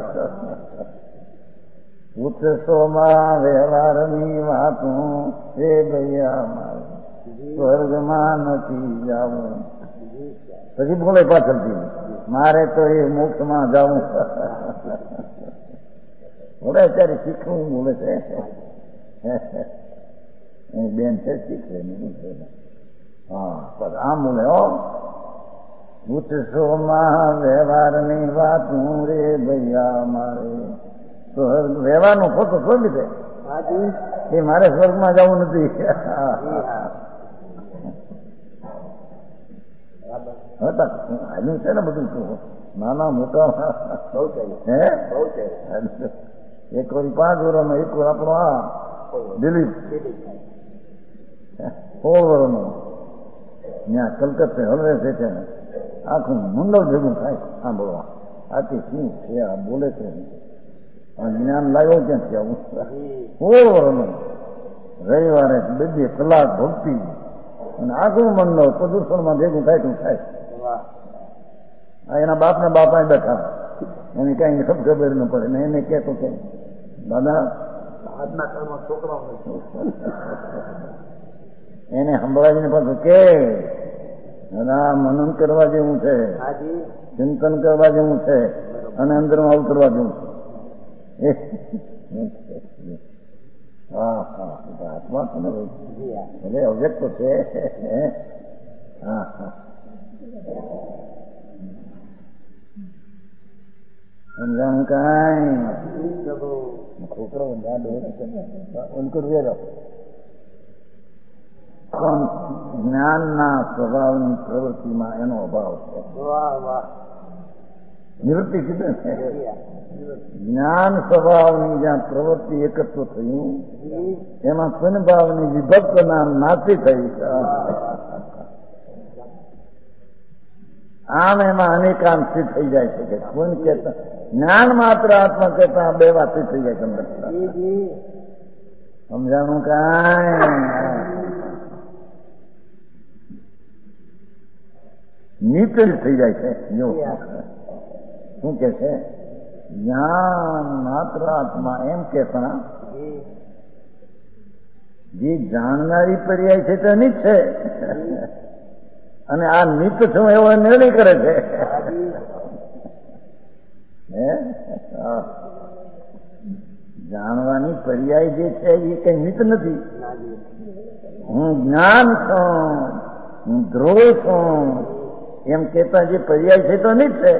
પૂછશો માં વ્યવહારની વાતું રે ભૈયા મારે સ્વર્ગમાં નથી જાવું પછી બોલે પાછળથી મારે તો એ મોક્ષમાં જવું બોલે અત્યારે શીખવું બોલે છે બેન છે શીખવે હા પણ આમ બોલે હો પૂછશો માં વ્યવહારની વાતું રે ભૈયા મારે સ્વર્ગ વ્યવહારનો ફોટો છોડી દે એ મારે સ્વર્ગમાં જવું નથી હાલ્યું છે ને બધું શું નાના મોટા હે એક વાર પાંચ વર્ષનો એક વાર આપણો આ દિલીપ સોળ વર્ષનો ત્યાં કલકત્તે હલવે છે ત્યાં આખું મંડળ ભેગું થાય સાંભળવા આથી શું છે આ બોલે છે જ્ઞાન લાવ્યો ક્યાંથી આવું સોળ વર્ષનો રવિવારે બે બે કલાક ભક્તિ અને આખું મંડળ પ્રદૂષણમાં ભેગું થાય તું થાય એના બાપ ને બાપા બેઠા એને કઈ ખબર ન પડે ને એને કહેતો કે દાદા આજના કાળમાં છોકરાઓ એને સંભળાવીને પાછું કે દાદા મનન કરવા જેવું છે ચિંતન કરવા જેવું છે અને અંદરમાં આવું કરવા જેવું છે હા હા આત્મા છે ને ભાઈ ભલે અવ્યક્ત છે હા હા સમજાણું કઈ છોકરો ઉनको વેરો પણ જ્ઞાનના સ્વભાવની પ્રવૃત્તિમાં એનો અભાવ છે નિવૃત્તિ કીધું ને જ્ઞાન સ્વભાવની જ્યાં પ્રવૃત્તિ એકત્ર થયું એમાં સ્વભાવની વિભક્ત નામ નાથી થઈ આમ એમાં અનેકાંશી થઈ જાય છે કે કોણ કહેતા જ્ઞાન માત્ર આત્મા કહેતા બે વાતથી થઈ જાય છે સમજાણું કાંઈ નીચે થઈ જાય છે જો શું કે છે જ્ઞાન માત્ર આત્મા એમ કહેતા જે જાણનારી પર્યાય છે તે નીચ છે અને આ નીચ છું એવો નિર્ણય કરે છે જાણવાની પર્યાય જે છે એ કઈ નીચ નથી હું જ્ઞાન છું હું ધ્રુવ છું એમ કેતા જે પર્યાય છે તો નીચ છે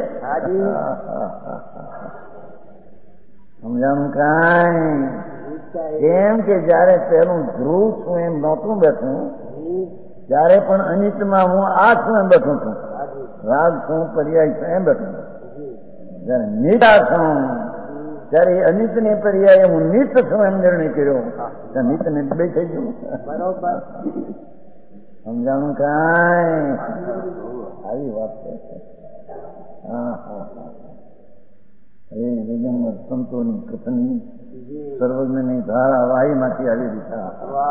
સમજાણું કાંઈ કેમ કે જયારે પેલું ધ્રુવ છું એમ નહોતું બેઠું ત્યારે પણ અનિતમાં હું આ છું એમ બેઠું છું રાગ છું પર્યાય છું એમ બેઠું જયારે નીતા છું ત્યારે અનિત ને પર્યાય હું નીત છું એમ નિર્ણય કર્યો નીત ને બે થઈ ગયું બરોબર સમજાણું કાંઈ આવી વાત છે હા હા એ વિજ્ઞાન સંતોની કથનની સર્વજ્ઞની ધારા વાહીમાંથી આવી દીધા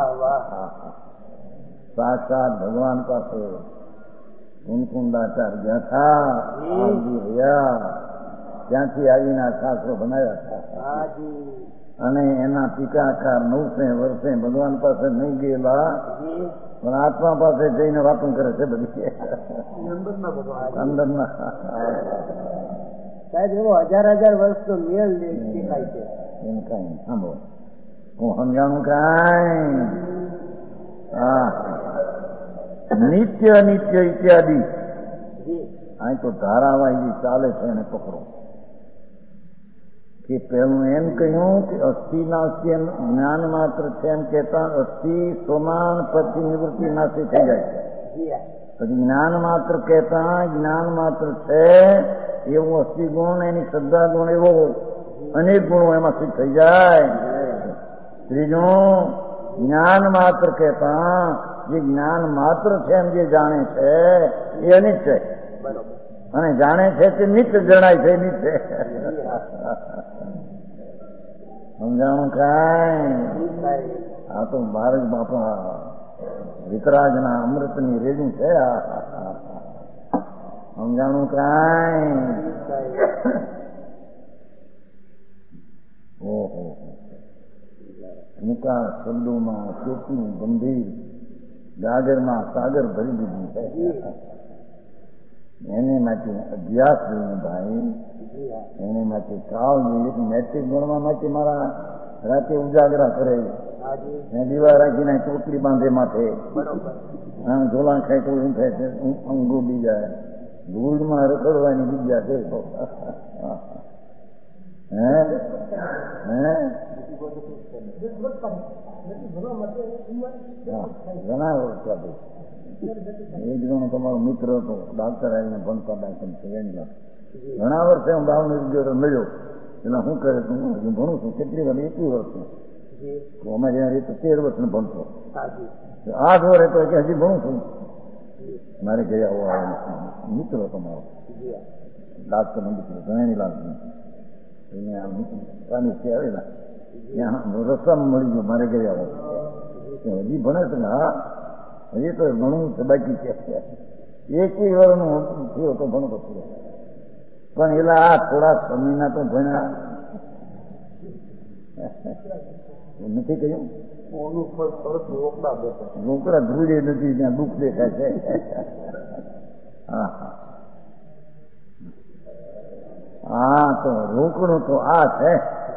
સાક્ષાત ભગવાન પાસે કુંકુંદાચાર ગયા થા રહ્યા ત્યાંથી આવીને શાસ્ત્રો બનાવ્યા હતા અને એના ટીકાકાર નવસે વર્ષે ભગવાન પાસે નહીં ગયેલા પણ આત્મા પાસે જઈને વાતો કરે છે બધી અંદરના સાહેબ એવો હજાર હજાર વર્ષનો મેળ દેખાય છે એમ કઈ સાંભળો હું સમજાણું કાંઈ હા નિત્ય નિત્ય ઇત્યાદિ અહીં તો ધારાવાહી ચાલે છે એને પકડો. કે પેલું એમ કહ્યું કે અસ્થિ નાસ્ય જ્ઞાન માત્ર છે એમ કહેતા અસ્થિ સ્વમાન પછી નિવૃત્તિ નાશી થઈ જાય છે. પછી જ્ઞાન માત્ર કહેતા જ્ઞાન માત્ર છે એવું અસ્થિ ગુણ એની શ્રદ્ધા ગુણ એવો અનેક ગુણો એમાં સિદ્ધ થઈ જાય. ત્રીજું જ્ઞાન માત્ર કહેતા જે જ્ઞાન માત્ર છે એમ જે જાણે છે એ અનિત છે અને જાણે છે તે નિત્ય જણાય છે. નિત્ય સમજાણું કાંઈ? આ તો મહારાજ બાપા વિતરાગના અમૃતની રેડી છે. સમજાણું કાંઈ? ઓહો મૂકા શબ્દોમાં ચોખ્ખું ગંભીર ગાગરમાં સાગર ભરી દીધું છે. એને માટે અભ્યાસ જોઈએ ભાઈ, એને માટે કાવ જોઈએ. મેટ્રિક ભણવા માટે મારા રાતે ઉજાગરા કરે, દીવા રાખીને ચોટલી બાંધે માથે, આમ ઝોલા ખાય તો એમ થાય છે અંગો બીજા ધૂળમાં રખડવાની બીજા છે. હે હે ઘણા વર્ષ એક જણો તમારો મિત્ર હતો, ડાક્ટર આવીને ભણતા ડાક્ટર ઘણા વર્ષે હું ભાવનગર ગયો મળ્યો. એટલે શું કરે તું? હું ભણું છું. કેટલી વાર? એકવી વર્ષનું. અમારે ત્યાં રીતે તેર વર્ષને ભણતો. આઠ વર્ષે તો કે હજી ભણું છું. મારે ઘરે આવવાનો મિત્ર તમારો ડાક્ટર નો મિત્ર ઘણી લાગણી આવેલા ત્યાં રસ્તામાં મળી ગયો. મારે ઘરે આવો હજી ભણે છે ને? હા હજી તો ઘણું બાકી છે. એક વર્ષનું થયો તો ભણતો થયો. પણ એલા આ થોડા સમયના તો ભણ્યા નથી કહ્યું. રોકડા ધ્રુજે નથી ત્યાં દુઃખ દેખાય છે. હા હા હા તો રોકડું તો આ છે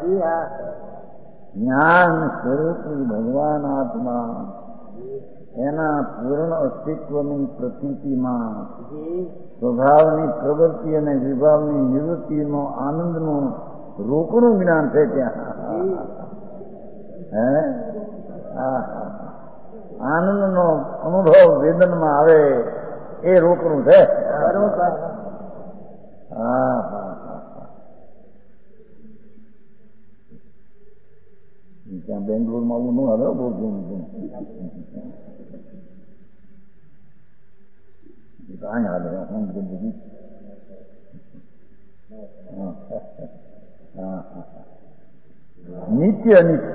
જ્ઞાન સ્વરૂપ ભગવાન આત્મા એના પૂર્ણ અસ્તિત્વની પ્રતીતિમાં સ્વભાવની પ્રવૃત્તિ અને વિભાવની નિવૃત્તિનો આનંદનું રોકડું જ્ઞાન છે ત્યાં. હે આનંદનો અનુભવ વેદનમાં આવે એ રોકડું છે. હા હા ત્યાં બેંગ્લોરમાં આવું ન આવે બહુ જૂનું જૂનું કાંઈ હાલે બધું. નિત્ય નિત્ય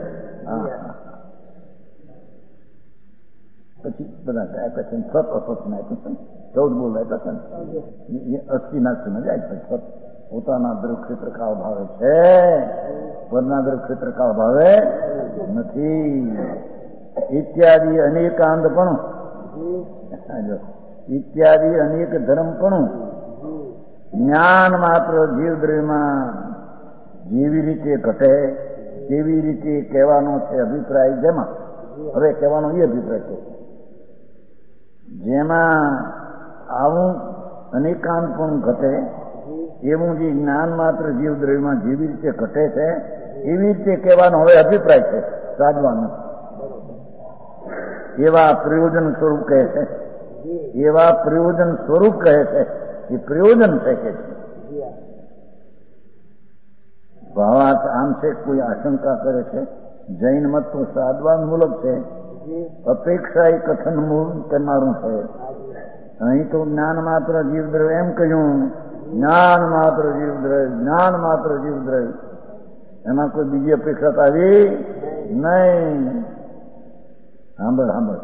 પછી બધા આપ્યા છે સત અસત ના આપ્યું છે, ચૌદ બોલ આપ્યા છે ને અસ્થિ નાસ્તી ના જાય છે. સત પોતાના દ્રક્ષેત્ર કાળ ભાવે છે, પરના દ્રક્ષેત્ર કાળ ભાવે નથી. ઇત્યાદિ અનેકાંત પણ ઇત્યાદિ અનેક ધર્મ પણ જ્ઞાન માત્ર જીવદ્રવ્યમાં જેવી રીતે ઘટે કેવી રીતે કહેવાનો છે અભિપ્રાય. જેમાં હવે કહેવાનો એ અભિપ્રાય છે જેમાં આવું અનેકાંત પણ ઘટે એવું જે જ્ઞાન માત્ર જીવદ્રવ્યમાં જેવી રીતે ઘટે છે એવી રીતે કહેવાનો હવે અભિપ્રાય છે. સાધવાનો એવા પ્રયોજન સ્વરૂપ કહે છે, એવા પ્રયોજન સ્વરૂપ કહે છે. એ પ્રયોજન છે કે ભાવાર્થ આમ છે. કોઈ આશંકા કરે છે જૈન મત તો સાધવાન મૂલક છે, અપેક્ષા એ કથન મૂળ કરનારું છે. અહીં તો જ્ઞાન માત્ર જીવદ્રવ્ય એમ કહ્યું, જ્ઞાન માત્ર જીવદ્રવ્ય, જ્ઞાન માત્ર જીવદ્રવ્ય. એમાં કોઈ બીજી અપેક્ષા આવી નહીં. સાંભળ સાંભળ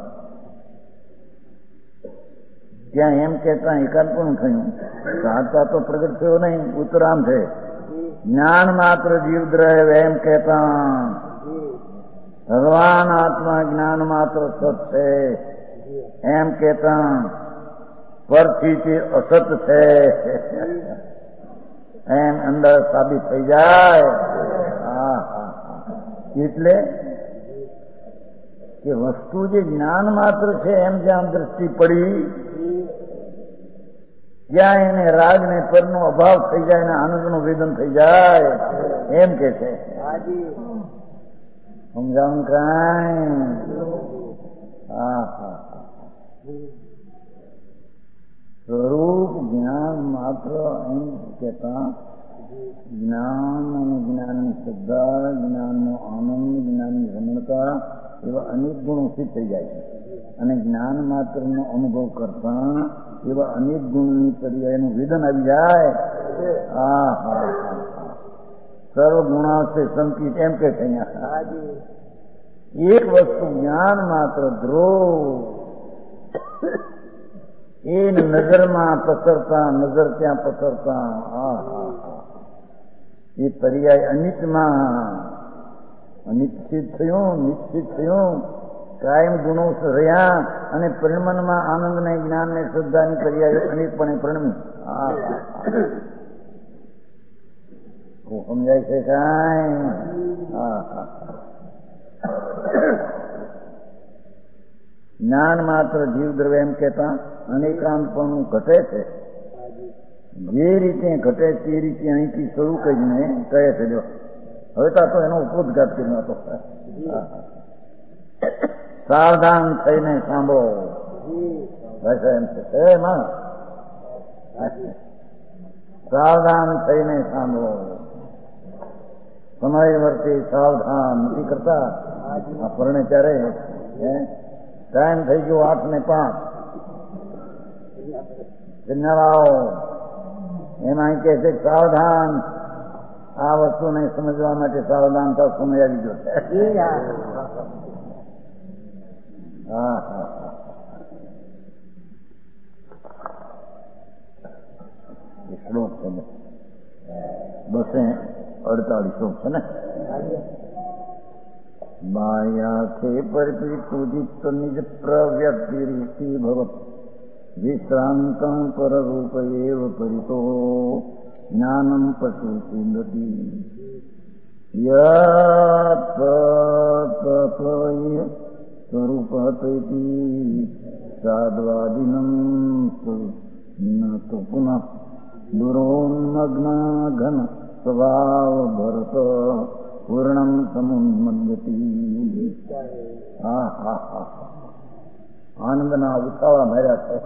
ત્યાં એમ કહેતા એકાદ પણ થયું. સાધતા તો પ્રગટ થયો નહીં, ઉત્તરામ છે. જ્ઞાન માત્ર જીવદ્રવ્ય એમ કહેતા ભગવાન આત્મા જ્ઞાન માત્ર સત છે એમ કહેતા પરથી તે અસત છે એમ અંદર સાબિત થઈ જાય. હા હા એટલે કે વસ્તુ જે જ્ઞાન માત્ર છે એમ જ્યાં દ્રષ્ટિ પડી જ્યાં એને રાગ ને પરનો અભાવ થઈ જાય ને આનંદનું વેદન થઈ જાય એમ કે છે. સમજાવું કાંઈ? હા હા સ્વરૂપ જ્ઞાન માત્ર એમ કહેતા જ્ઞાન અને જ્ઞાનની શ્રદ્ધા, જ્ઞાનનો આનંદ, જ્ઞાનની રમણતા એવા અનેક ગુણો સિદ્ધ થઈ જાય છે. અને જ્ઞાન માત્રનો અનુભવ કરતા એવા અનેક ગુણોની પર્યાયનું વેદન આવી જાય. હા હા હા સર્વ ગુણાશે સંકિત એમ કે છે અહીંયા. એક વસ્તુ જ્ઞાન માત્ર ધ્રુવ એ નજરમાં પસરતા, નજર ત્યાં પસરતા હા હા હા એ પર્યાય અનિતમાં અનિશ્ચિત થયું, નિશ્ચિત થયું, કાયમ ગુણો રહ્યા અને પરિણમનમાં આનંદ ને જ્ઞાન ને શ્રદ્ધાની પર્યાય અનેકપણે પરિણમી. હા સમજાય છે કાંઈ? હા હા જ્ઞાન માત્ર જીવ દ્રવ્ય એમ કહેતા અનેકાંતપણું ઘટે છે. જે રીતે ઘટે તે રીતે અહીંથી શરૂ કરીને કહે છે. જો હવે તો એનો ઉપોદઘાત કર્યો હતો. સાવધાન થઈને સાંભળો એમ છે. એમાં સાવધાન થઈને સાંભળો. સમય વર્તી સાવધાન નથી કરતા. આ પરણે ત્યારે ટાઈમ થઈ ગયો આઠ ને પાંચ જનારાઓ એમાં કે છે સાવધાન. આ વસ્તુને સમજવા માટે સાવધાન તો સમય આવી ગયો છે. હા હા શ્લોક છે ને બસે અડતાલીસ શ્લોક છે ને. માયાખે પરિપૂજિત નિજ પ્રવ્યક્તિ રીતિ ભવત વિશ્રાંતં પરરૂપ એવ પરિતો જ્ઞાનમ પશુ સિંદતી યત સ્વરૂપતૈતિ સાદ્વાદિનં તો પુનઃ દુરોન્મગ્ન ઘન સ્વભાવ ભરત પૂર્ણમ સમુન્મદ્યતિ. હા હા હા આનંદના ઉછાળા માર્યા છે.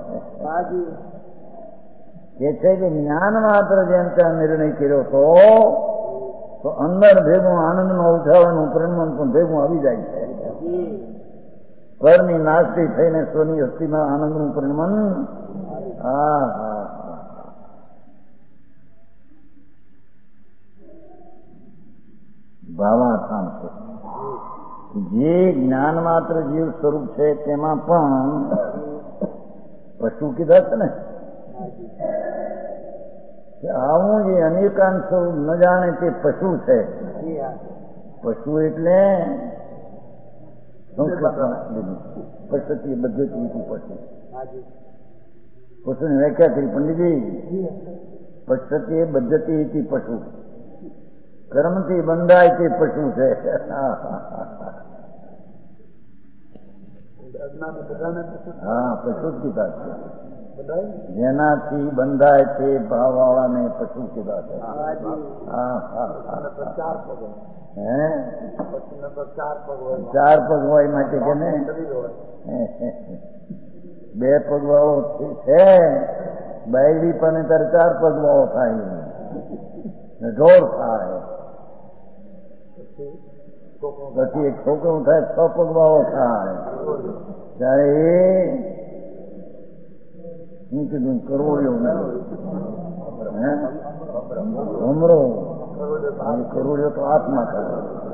કે છે કે જ્ઞાન માત્ર જેમ ત્યાં નિર્ણય કર્યો હતો તો અંદર ભેગું આનંદનો ઉછાળાનું પરિણામ પણ ભેગું આવી જાય છે. પરની નાસ્તી થઈને સ્વની હસ્તીમાં આનંદનું પરિણામ. હા હા ભાવાર્થાન છે. જે જ્ઞાન માત્ર જીવ સ્વરૂપ છે તેમાં પણ પશુ કીધા છે ને. આવું જે અનેકાંત સ્વરૂપ ન જાણે તે પશુ છે. પશુ એટલે પશુથી બધું પશુ. પશુની વ્યાખ્યા કરી પંડિતજી. પશ્ચતી પદ્ધતિ પશુ કર્મથી બંધાય તે પશુ છે. હા પશુ જ કીધા છે. જેનાથી બંધાય તે ભાવવાળાને પશુ કીધા છે. હા હા હે ચાર પગ હોય માટે કે ને બે પગ વાળો છે. બાયડી પણ ત્યારે ચાર પગ વાળો થાય, ઢોર થાય. પછી એક છોકરું થાય છ પગ વાળો થાય. ત્યારે એ શું કીધું કરોડિયો ભમરો. કરોડિયો તો આત્મા થાય.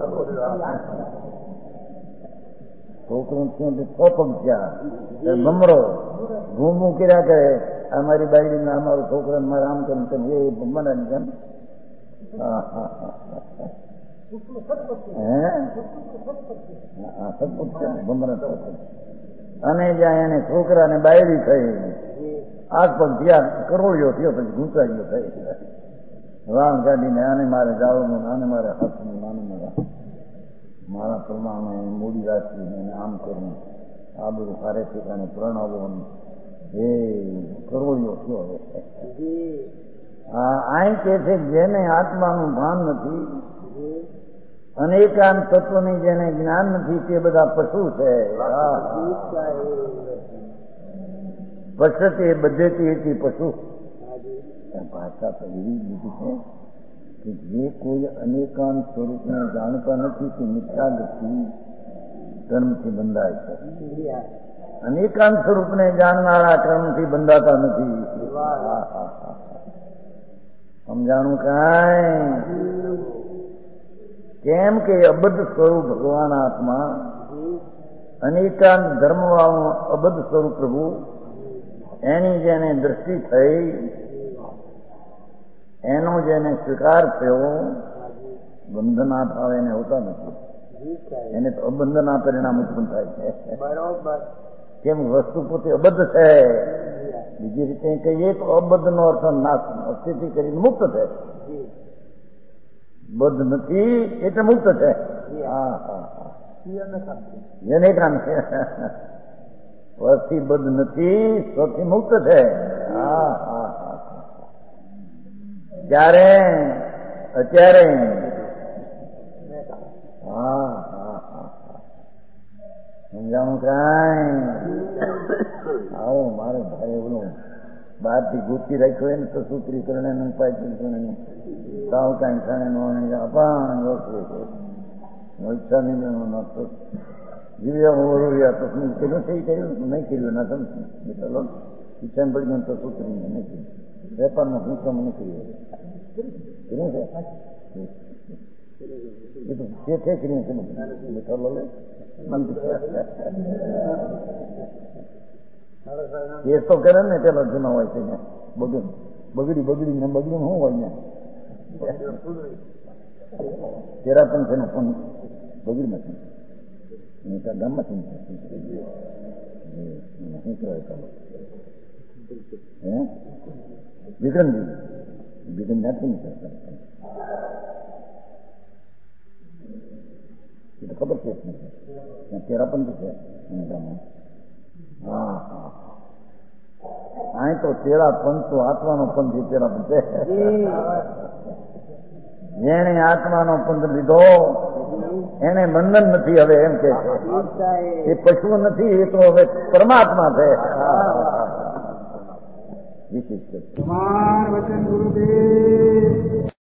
છોકરું થયું છ પગ થયા ભમરો ઘૂમું કર્યા કરે. અમારી બાયડી અમારું છોકરા મારે આમ કેમ તેમ એ મને કેમ. હા હા હા અને જ્યાં એને છોકરાને બાયડી થઈ આગ પગ થયા કરોડિયો થયો પછી ઘૂંચાઈયો થઈ. રામ કાઢીને આને મારે જાળવું, આને મારે હાથનું, આને મારા મારા પ્રમાણે મૂડી રાખીને આમ કરવું. આ બધું સારે ઠેકાણે પ્રણવો એ કરોડિયો થયો હવે. હા, અહીં કે છે જેને આત્માનું ભાન નથી, અનેકાંત તત્વની જેને જ્ઞાન નથી, તે બધા પશુ છે. પશ્યતે બધેથી પશુ. ભાષા તો એવી લીધી છે કે જે કોઈ અનેકાંત સ્વરૂપને જાણતા નથી તે મિથ્યા દ્રષ્ટિ કર્મથી બંધાય છે. અનેકાંત સ્વરૂપને જાણનારા કર્મથી બંધાતા નથી. સમજાણું કાંઈ? કેમ કે અબદ્ધ સ્વરૂપ ભગવાન આત્મા, અનેકાંત ધર્મવાળું અબદ્ધ સ્વરૂપ પ્રભુ, એની જેને દ્રષ્ટિ થઈ, એનો જેને સ્વીકાર થયો, બંધના ભાવ એને હોતા નથી. એને તો અબંધના પરિણામ ઉત્પન્ન થાય છે. કેમ? વસ્તુ પોતે અબદ્ધ છે. બીજી રીતે કહીએ તો અબદ્ધ નો અર્થ નાશ સ્થિતિ કરીને મુક્ત છે. બદ્ધ નથી એટલે મુક્ત છે. હા હા હા એને કામ છે. સ્વથી બદ્ધ નથી, સ્વથી મુક્ત છે. હા હા હા ત્યારે અત્યારે હા હા હા સમજાણું કાંઈ? આવો મારે ભાઈ ઓલું બહાર થી ગોતી રાખ્યો હોય ને તો સૂત્રી કરણે પાય સાવ કાંઈ ખાણે નો અપાણ ઈચ્છા નહીં જીવ્યા ઓળવ્યા તો કર્યું છે કર્યું નહીં કર્યું ના તમે ચલો ઈચ્છા પડી ગયું તો સૂત્રી નહીં કર્યું. વેપારમાં હું કામ નહીં કર્યું કર્યું છે એ તો જે છે કર્યું છે ચલો લે એ તો કરે ને પેલો જૂનો હોય છે બગડી બગડી બગડી ને બગડી શું હોય ને તેરા પણ છે ને પણ બગડી નથી ગામમાં શું કહેવાય હે વિક્રમજી વિક્રમ નથી એ તો ખબર છે તેરા પણ છે ગામમાં. હા હા અહીં તો તેરા પંથ તો આત્માનો પંથ તેરા પંથ છે. જેને આત્માનો પંથ લીધો એને બંધન નથી હવે એમ કે છે. એ પશુ નથી, એ તો હવે પરમાત્મા છે. વિશેષ વચન ગુરુદેવ.